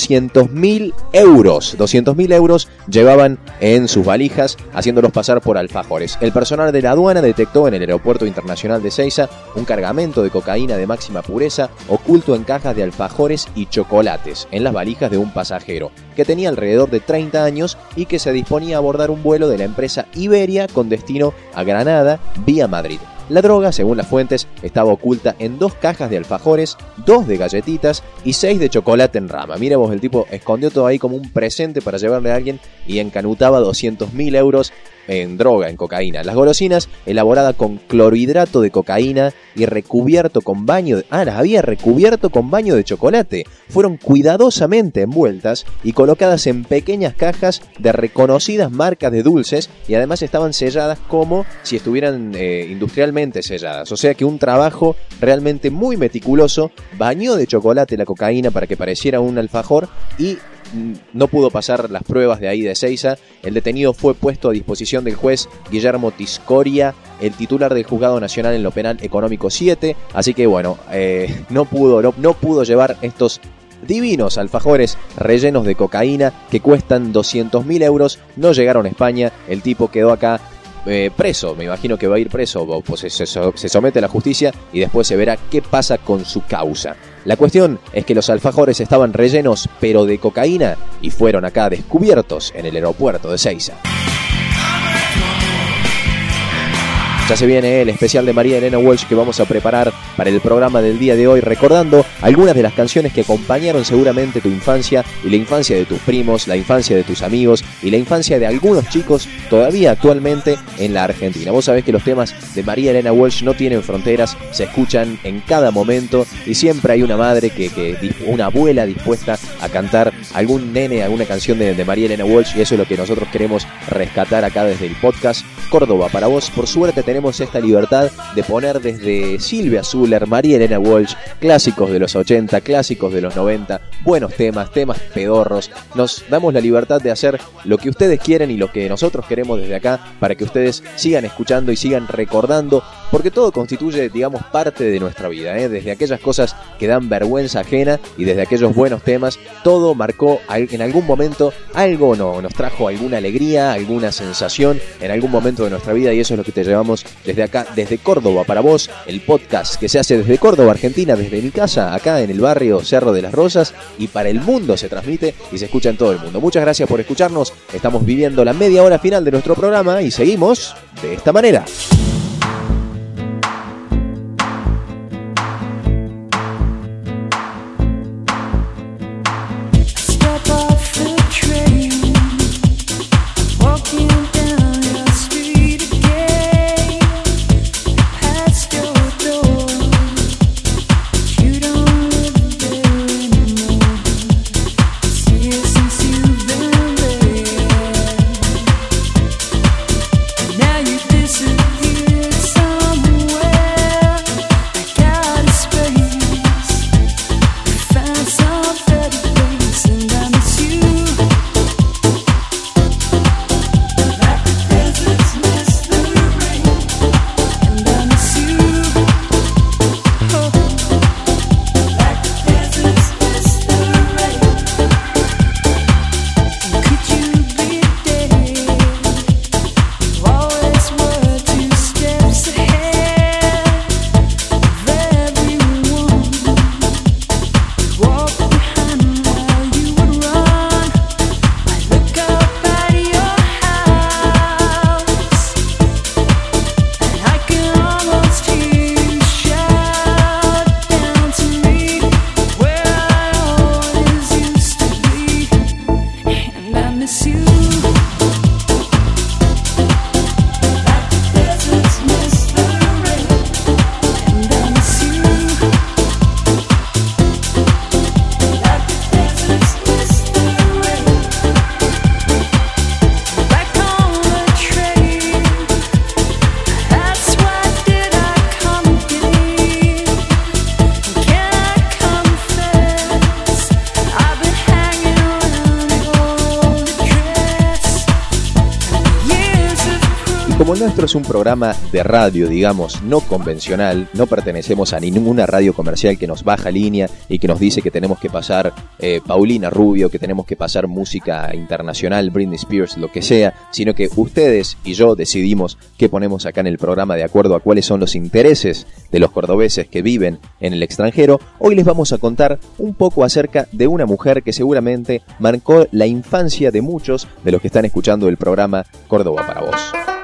200.000 euros. 200.000 euros llevaban en sus valijas, haciéndolos pasar por alfajores. El personal de la aduana detectó en el aeropuerto internacional de Ezeiza un cargamento de cocaína de máxima pureza oculto en cajas de alfajores y chocolates en las valijas de un pasajero que tenía alrededor de 30 años y que se disponía a abordar un vuelo de la empresa Iberia con destino a Granada vía Madrid. La droga, según las fuentes, estaba oculta en 2 cajas de alfajores, 2 de galletitas y 6 de chocolate en rama. Mira vos, el tipo escondió todo ahí como un presente para llevarle a alguien y encanutaba 200.000 euros en droga, en cocaína. Las golosinas, elaboradas con clorhidrato de cocaína y recubierto con baño de... las había recubierto con baño de chocolate. Fueron cuidadosamente envueltas y colocadas en pequeñas cajas de reconocidas marcas de dulces y además estaban selladas como si estuvieran industrialmente selladas. O sea que un trabajo realmente muy meticuloso. Bañó de chocolate la cocaína para que pareciera un alfajor y no pudo pasar las pruebas de ahí de Ezeiza. El detenido fue puesto a disposición del juez Guillermo Tiscoria, el titular del Juzgado Nacional en lo Penal Económico 7. Así que bueno, no pudo llevar estos divinos alfajores rellenos de cocaína que cuestan 200.000 euros. No llegaron a España. El tipo quedó acá preso. Me imagino que va a ir preso, pues se somete a la justicia y después se verá qué pasa con su causa. La cuestión es que los alfajores estaban rellenos pero de cocaína y fueron acá descubiertos en el aeropuerto de Ezeiza. Ya se viene el especial de María Elena Walsh que vamos a preparar para el programa del día de hoy, recordando algunas de las canciones que acompañaron seguramente tu infancia y la infancia de tus primos, la infancia de tus amigos y la infancia de algunos chicos todavía actualmente en la Argentina. Vos sabés que los temas de María Elena Walsh no tienen fronteras, se escuchan en cada momento y siempre hay una madre, una abuela dispuesta a cantar algún nene, alguna canción de María Elena Walsh, y eso es lo que nosotros queremos rescatar acá desde el podcast Córdoba para vos. Por suerte tenemos esta libertad de poner desde Silvia Zuller, María Elena Walsh, clásicos de los 80, clásicos de los 90, buenos temas pedorros. Nos damos la libertad de hacer lo que ustedes quieren y lo que nosotros queremos desde acá para que ustedes sigan escuchando y sigan recordando, porque todo constituye, digamos, parte de nuestra vida, desde aquellas cosas que dan vergüenza ajena y desde aquellos buenos temas, todo marcó en algún momento algo, nos trajo alguna alegría, alguna sensación en algún momento de nuestra vida, y eso es lo que te llevamos desde acá, desde Córdoba para vos, el podcast que se hace desde Córdoba, Argentina, desde mi casa, acá en el barrio Cerro de las Rosas, y para el mundo se transmite y se escucha en todo el mundo. Muchas gracias por escucharnos, estamos viviendo la media hora final de nuestro programa y seguimos de esta manera. Now you disappear. nuestro es un programa de radio, digamos, no convencional, no pertenecemos a ninguna radio comercial que nos baja línea y que nos dice que tenemos que pasar Paulina Rubio, que tenemos que pasar música internacional, Britney Spears, lo que sea, sino que ustedes y yo decidimos qué ponemos acá en el programa de acuerdo a cuáles son los intereses de los cordobeses que viven en el extranjero. Hoy les vamos a contar un poco acerca de una mujer que seguramente marcó la infancia de muchos de los que están escuchando el programa Córdoba para vos.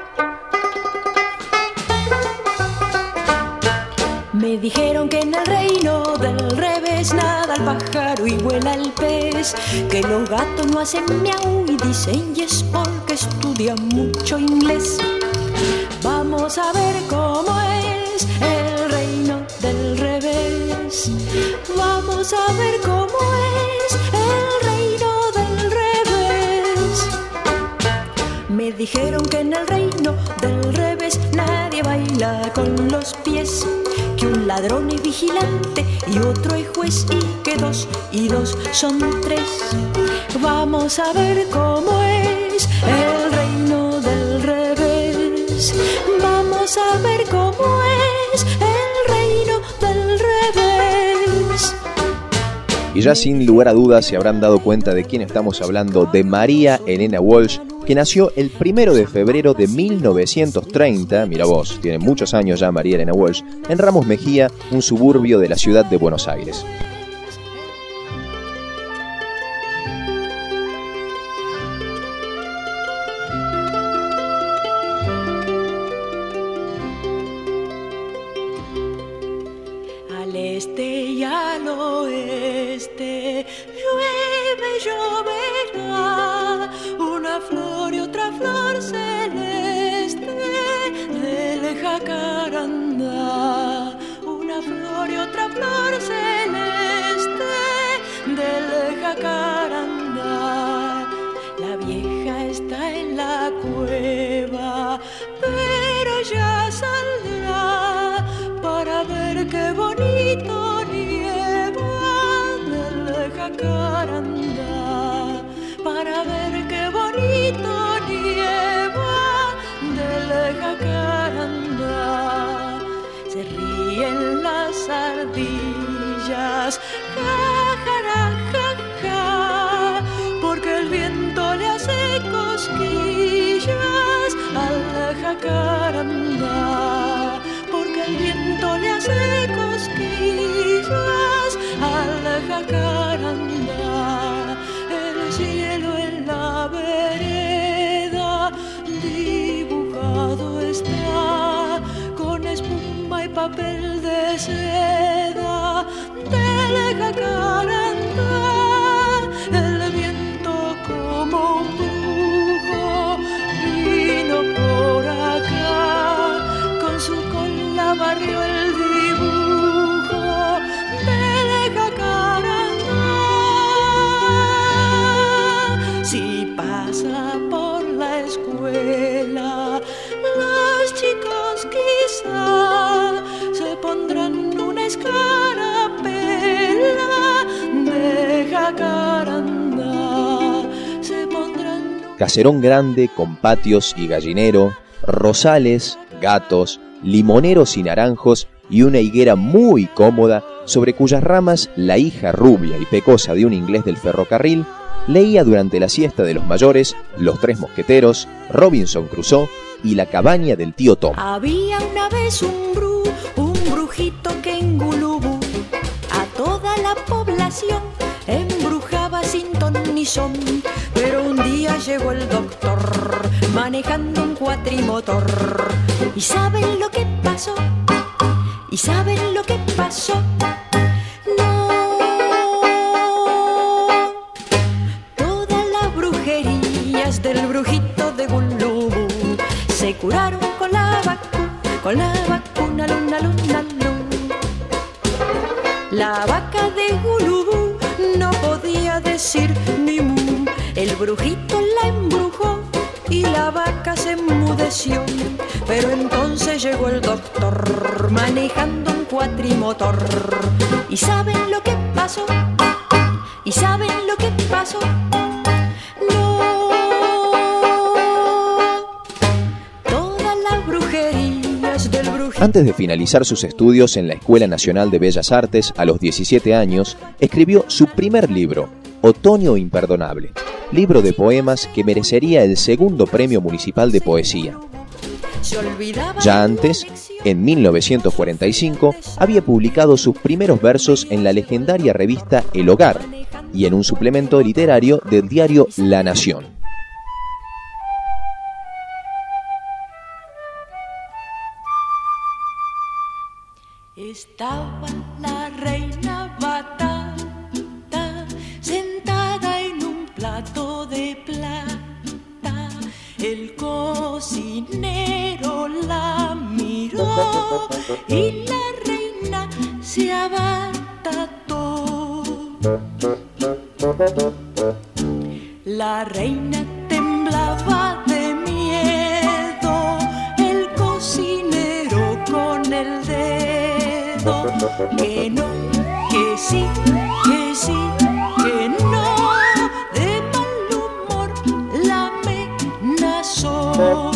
Me dijeron que en el reino del revés nada el pájaro y vuela el pez, que los gatos no hacen miau y dicen yes porque estudian mucho inglés. Vamos a ver cómo es el reino del revés. Vamos a ver cómo es el reino del revés. Me dijeron que en el reino del revés nadie baila con los pies, que un ladrón es vigilante y otro es juez y que 2 y 2 son 3. Vamos a ver cómo es el reino del revés. Vamos a ver cómo es el reino del revés. Y ya sin lugar a dudas se habrán dado cuenta de quién estamos hablando, de María Elena Walsh, que nació el 1 de febrero de 1930, mira vos, tiene muchos años ya María Elena Walsh, en Ramos Mejía, un suburbio de la ciudad de Buenos Aires. Al este y al oeste llueve, lloverá, una flor y otra flor celeste del jacarandá. Una flor y otra flor celeste del jacarandá. La vieja está en la cueva, pero ya saldrá para ver qué bonito nieva del jacarandá. Para ver qué bonito nieva del jacarandá. Se ríen las ardillas, ja, porque el viento le hace cosquillas al jacarandá. Porque el viento le hace cosquillas al jacarandá. El cielo en la vereda dibujado está con espuma y papel de seda del jacarandá. El viento como un brujo vino por acá, con su cola barrió el dibujo del jacarandá. Si pasa por la escuela, los chicos quizá se pondrán una escarapela de jacarandá. Se pondrán... Caserón grande con patios y gallinero, rosales, gatos, limoneros y naranjos y una higuera muy cómoda sobre cuyas ramas la hija rubia y pecosa de un inglés del ferrocarril leía durante la siesta de los mayores Los Tres Mosqueteros, Robinson Crusoe y La cabaña del tío Tom. Había una vez un brujito que en Gulubú a toda la población embrujaba sin ton ni son. Pero un día llegó el doctor manejando un cuatrimotor. ¿Y saben lo que pasó? ¿Y saben lo que pasó? No. Todas las brujerías del brujito de Gulubú se curaron con la vacuna, luna, luna, luna. La vaca de Gulubú no podía decir ni mu. El brujito la embrujó y la vaca se enmudeció. Pero entonces llegó el doctor manejando un cuatrimotor. ¿Y saben lo que pasó? ¿Y saben lo que pasó? No. Todas las Antes de finalizar sus estudios en la Escuela Nacional de Bellas Artes a los 17 años, escribió su primer libro, Otoño Imperdonable, libro de poemas que merecería el segundo premio municipal de poesía. Ya antes, en 1945, había publicado sus primeros versos en la legendaria revista El Hogar y en un suplemento literario del diario La Nación. Estaba la reina batata sentada en un plato de plata. El cocinero la miró y la reina se abatató. La reina temblaba de miedo, el cocinero con el dedo. Que no, que sí, que sí, que no, de mal humor la amenazó.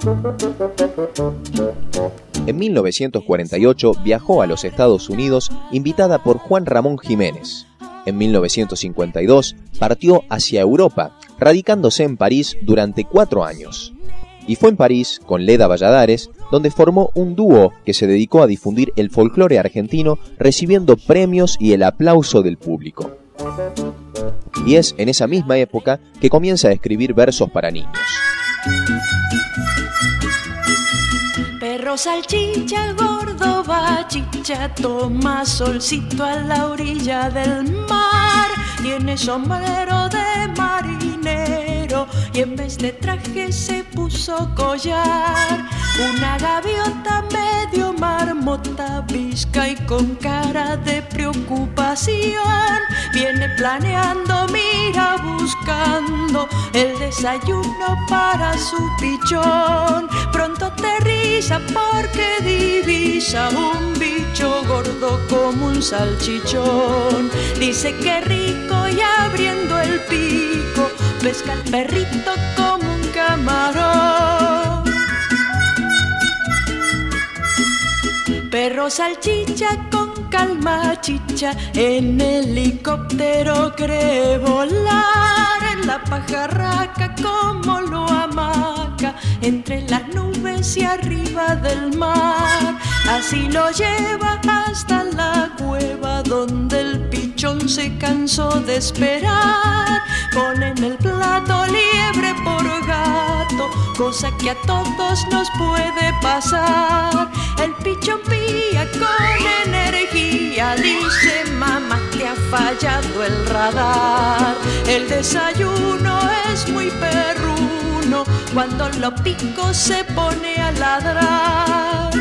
En 1948 viajó a los Estados Unidos invitada por Juan Ramón Jiménez. En 1952 partió hacia Europa, radicándose en París durante 4 años. Y fue en París, con Leda Valladares, donde formó un dúo que se dedicó a difundir el folclore argentino, recibiendo premios y el aplauso del público. Y es en esa misma época que comienza a escribir versos para niños. Perro, salchicha, gordo, bachicha, toma solcito a la orilla del mar. Tiene sombrero de marinero y en vez de traje se puso collar. Una gaviota medio marmota, visca y con cara de preocupación. Viene planeando, mira buscando el desayuno para su pichón. Pronto aterriza porque divisa un bicho gordo como un salchichón. Dice que rico y abriendo el pico pesca al perrito como un camarón. Perro, salchicha, con calma, chicha, en helicóptero cree volar. En la pajarraca como lo amaca, entre las nubes y arriba del mar. Así lo lleva hasta la cueva donde el pichón se cansó de esperar. Pone en el plato liebre por gato, cosa que a todos nos puede pasar. El pichón pía con energía, dice: mamá, te ha fallado el radar. El desayuno es muy perruno, cuando lo pico se pone a ladrar.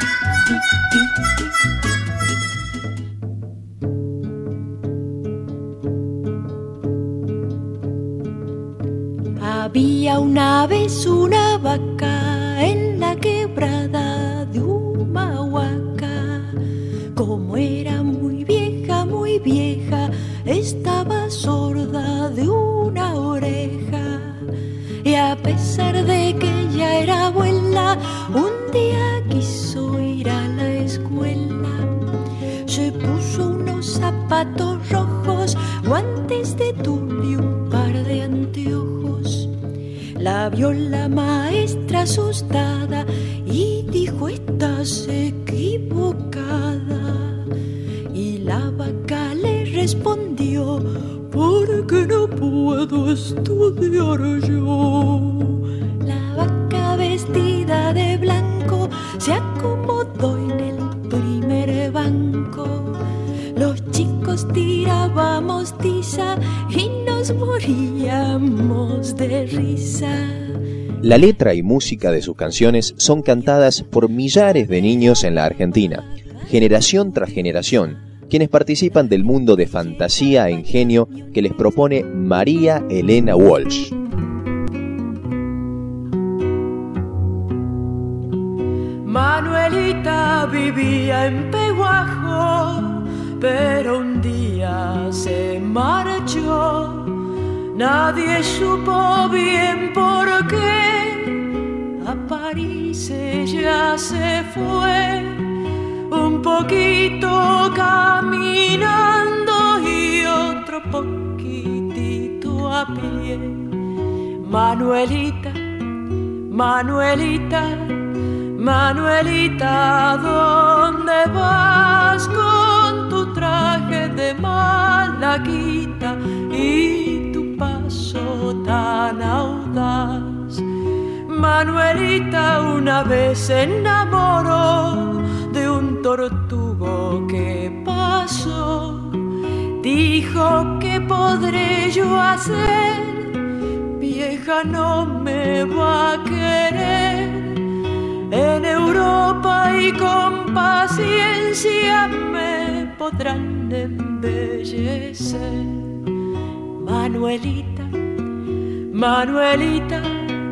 Había una vez una vaca en la quebrada de Humahuaca. Como era muy vieja, estaba sorda de una oreja. Y a pesar de que ya era abuela, un día quiso ir a la escuela. Se puso unos zapatos rojos, guantes de tul y un par de anteojos. La vio la maestra asustada y dijo: estás equivocada. Y la vaca le respondió: porque no puedo estudiar yo. La vaca vestida de blanco se acomodó en el primer banco. Los chicos tirábamos tiza y nos moríamos de risa. La letra y música de sus canciones son cantadas por millares de niños en la Argentina, generación tras generación, quienes participan del mundo de fantasía e ingenio que les propone María Elena Walsh. Manuelita vivía en Peguajo, pero un día se marchó. Nadie supo bien por qué. París ella se fue, un poquito caminando y otro poquitito a pie. Manuelita, Manuelita, Manuelita, ¿dónde vas con tu traje de malaquita y tu paso tan audaz? Manuelita una vez se enamoró de un tortugo que pasó. Dijo, ¿qué podré yo hacer? Vieja, no me va a querer. En Europa y con paciencia me podrán embellecer. Manuelita, Manuelita,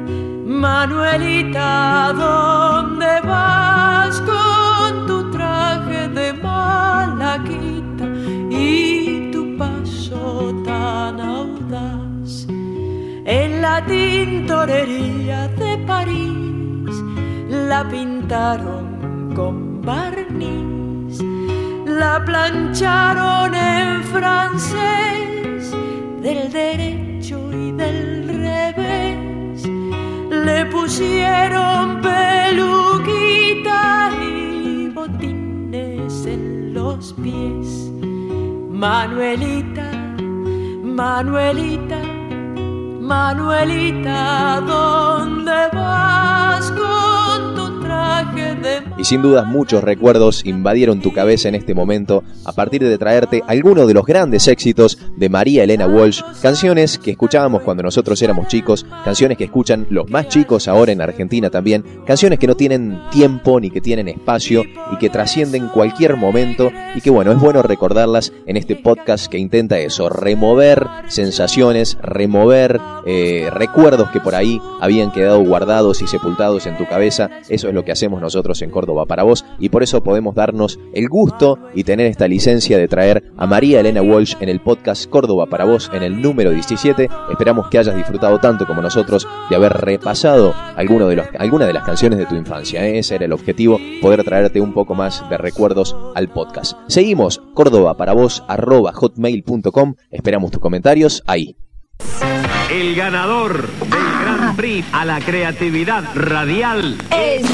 Manuelita, ¿dónde vas con tu traje de malaquita y tu paso tan audaz? En la tintorería de París la pintaron con barniz, la plancharon en francés, del derecho y del revés, le pusieron peluquita y botines en los pies. Manuelita, Manuelita, Manuelita, ¿dónde vas con tu traje de... Y sin dudas muchos recuerdos invadieron tu cabeza en este momento a partir de traerte algunos de los grandes éxitos de María Elena Walsh, canciones que escuchábamos cuando nosotros éramos chicos, canciones que escuchan los más chicos ahora en Argentina también, canciones que no tienen tiempo ni que tienen espacio y que trascienden cualquier momento y que bueno, es bueno recordarlas en este podcast que intenta eso, remover sensaciones, remover recuerdos que por ahí habían quedado guardados y sepultados en tu cabeza. Eso es lo que hacemos nosotros en Córdoba para vos y por eso podemos darnos el gusto y tener esta licencia de traer a María Elena Walsh en el podcast Córdoba para vos en el número 17. Esperamos que hayas disfrutado tanto como nosotros de haber repasado algunas de las canciones de tu infancia. Ese era el objetivo, poder traerte un poco más de recuerdos al podcast. Seguimos, cordobaparavos@hotmail.com. Esperamos tus comentarios ahí. El ganador del Grand Prix a la creatividad radial es...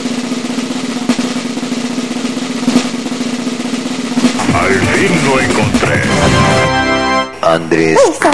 Al fin lo encontré. Andrés.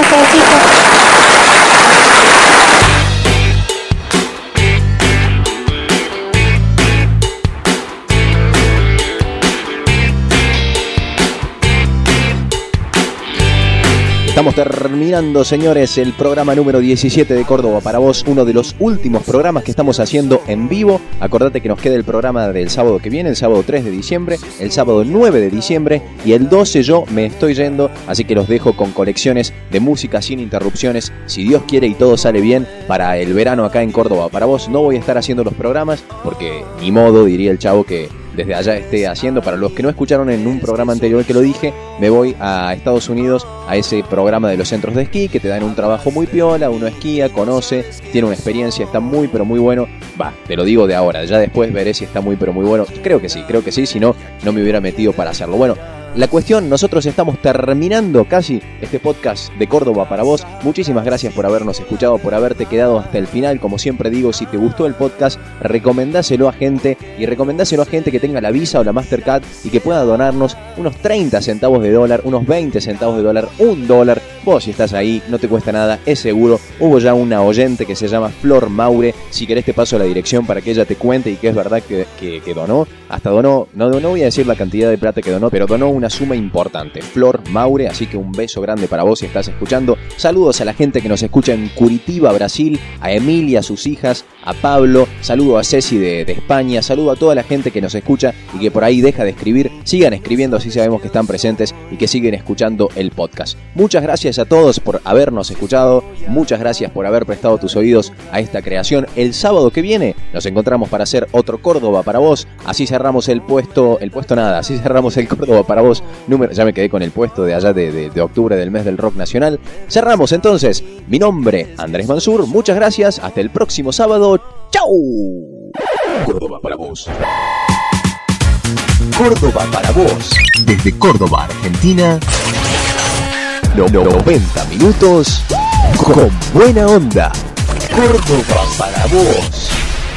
Estamos terminando, señores, el programa número 17 de Córdoba para vos, uno de los últimos programas que estamos haciendo en vivo. Acordate que nos queda el programa del sábado que viene, el sábado 3 de diciembre, el sábado 9 de diciembre y el 12 yo me estoy yendo, así que los dejo con colecciones de música sin interrupciones, si Dios quiere y todo sale bien, para el verano acá en Córdoba para vos. No voy a estar haciendo los programas porque ni modo, diría el chavo que desde allá esté haciendo. Para los que no escucharon en un programa anterior que lo dije, me voy a Estados Unidos a ese programa de los centros de esquí que te dan un trabajo muy piola, uno esquía, conoce, tiene una experiencia, está muy pero muy bueno. Va, te lo digo de ahora, ya después veré si está muy pero muy bueno. Creo que sí, si no, no me hubiera metido para hacerlo. Bueno, la cuestión, nosotros estamos terminando casi este podcast de Córdoba para vos. Muchísimas gracias por habernos escuchado, por haberte quedado hasta el final. Como siempre digo, si te gustó el podcast, recomendáselo a gente y recomendáselo a gente que tenga la Visa o la Mastercard y que pueda donarnos unos 30 centavos de dólar, unos 20 centavos de dólar, $1. Vos si estás ahí, no te cuesta nada, es seguro. Hubo ya una oyente que se llama Flor Maure. Si querés te paso la dirección para que ella te cuente y que es verdad que donó. Hasta donó, no voy a decir la cantidad de plata que donó, pero donó una suma importante, Flor Maure, así que un beso grande para vos si estás escuchando. Saludos a la gente que nos escucha en Curitiba, Brasil, a Emilia, a sus hijas, a Pablo, saludo a Ceci de España, saludo a toda la gente que nos escucha y que por ahí deja de escribir. Sigan escribiendo, así sabemos que están presentes y que siguen escuchando el podcast. Muchas gracias a todos por habernos escuchado, muchas gracias por haber prestado tus oídos a esta creación. El sábado que viene nos encontramos para hacer otro Córdoba para vos, así cerramos así cerramos el Córdoba para vos número, ya me quedé con el puesto de allá de octubre del mes del rock nacional. Cerramos entonces, mi nombre Andrés Mansur, muchas gracias, hasta el próximo sábado, ¡chau! Córdoba para vos. Córdoba para vos. Desde Córdoba, Argentina. 90 minutos con buena onda. Córdoba para vos.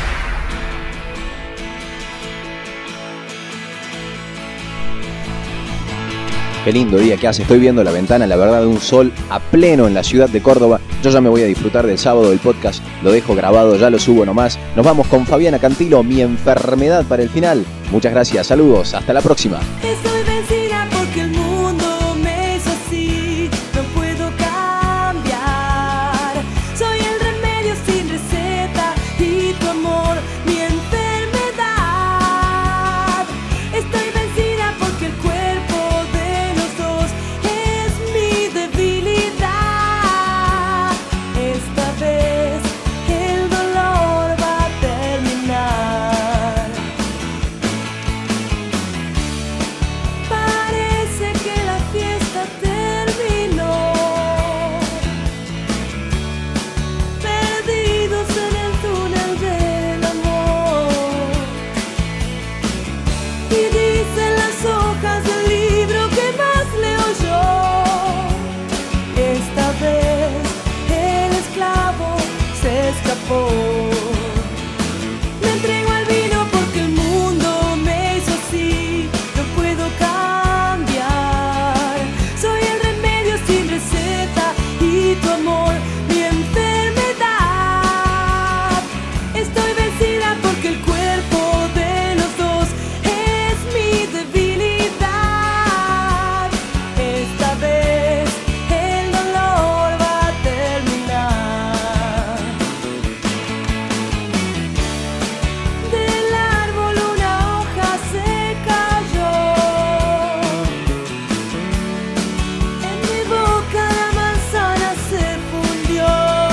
Qué lindo día que hace, estoy viendo la ventana, la verdad, un sol a pleno en la ciudad de Córdoba. Yo ya me voy a disfrutar del sábado del podcast, lo dejo grabado, ya lo subo nomás. Nos vamos con Fabiana Cantilo, Mi enfermedad para el final. Muchas gracias, saludos, hasta la próxima. Estoy vencida porque el mundo me hizo así, no puedo cambiar. Soy el remedio sin receta y tu amor, mi enfermedad. Estoy vencida porque el cuerpo de los dos es mi debilidad. Esta vez el dolor va a terminar. Parece que la fiesta terminó, perdidos en el túnel del amor. Y dicen las hojas del libro que más leo yo. Esta vez el esclavo se escapó. Me entrego al vino porque el mundo me hizo así, no puedo cambiar. Soy el remedio sin receta y tu amor, mi enfermedad. Estoy vencida porque el cuerpo de los dos es mi debilidad. Esta vez el dolor va a terminar. Del árbol una hoja se cayó, en mi boca la manzana se fundió.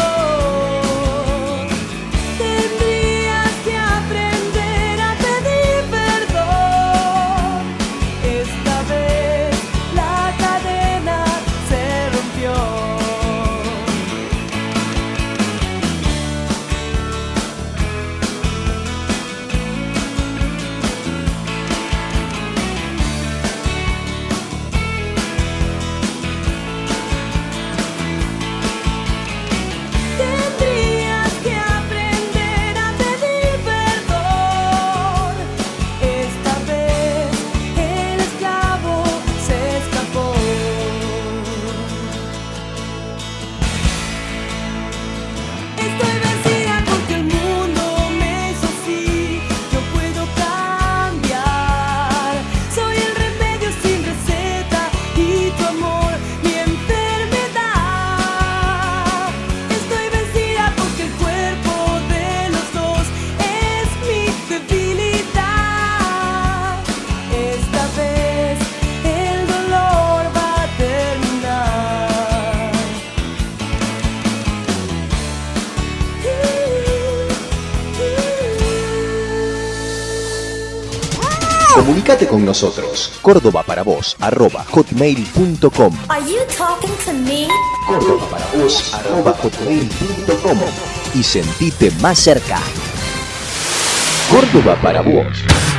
Tendrías que aprender a pedir perdón. Esta vez la cadena se rompió. Tendrías que aprender a pedir perdón. Esta vez el esclavo se escapó. Estoy vencida porque el mundo me hizo así, no puedo cambiar. Soy el remedio sin receta y tu amor, mi enfermedad. Estoy vencida porque el cuerpo de los dos es mi debilidad. Esta vez el dolor va a terminar. Comunícate con nosotros. cordobaparavos@hotmail.com. Are you talking to me? cordobaparavos@hotmail.com y sentite más cerca. Córdoba para vos.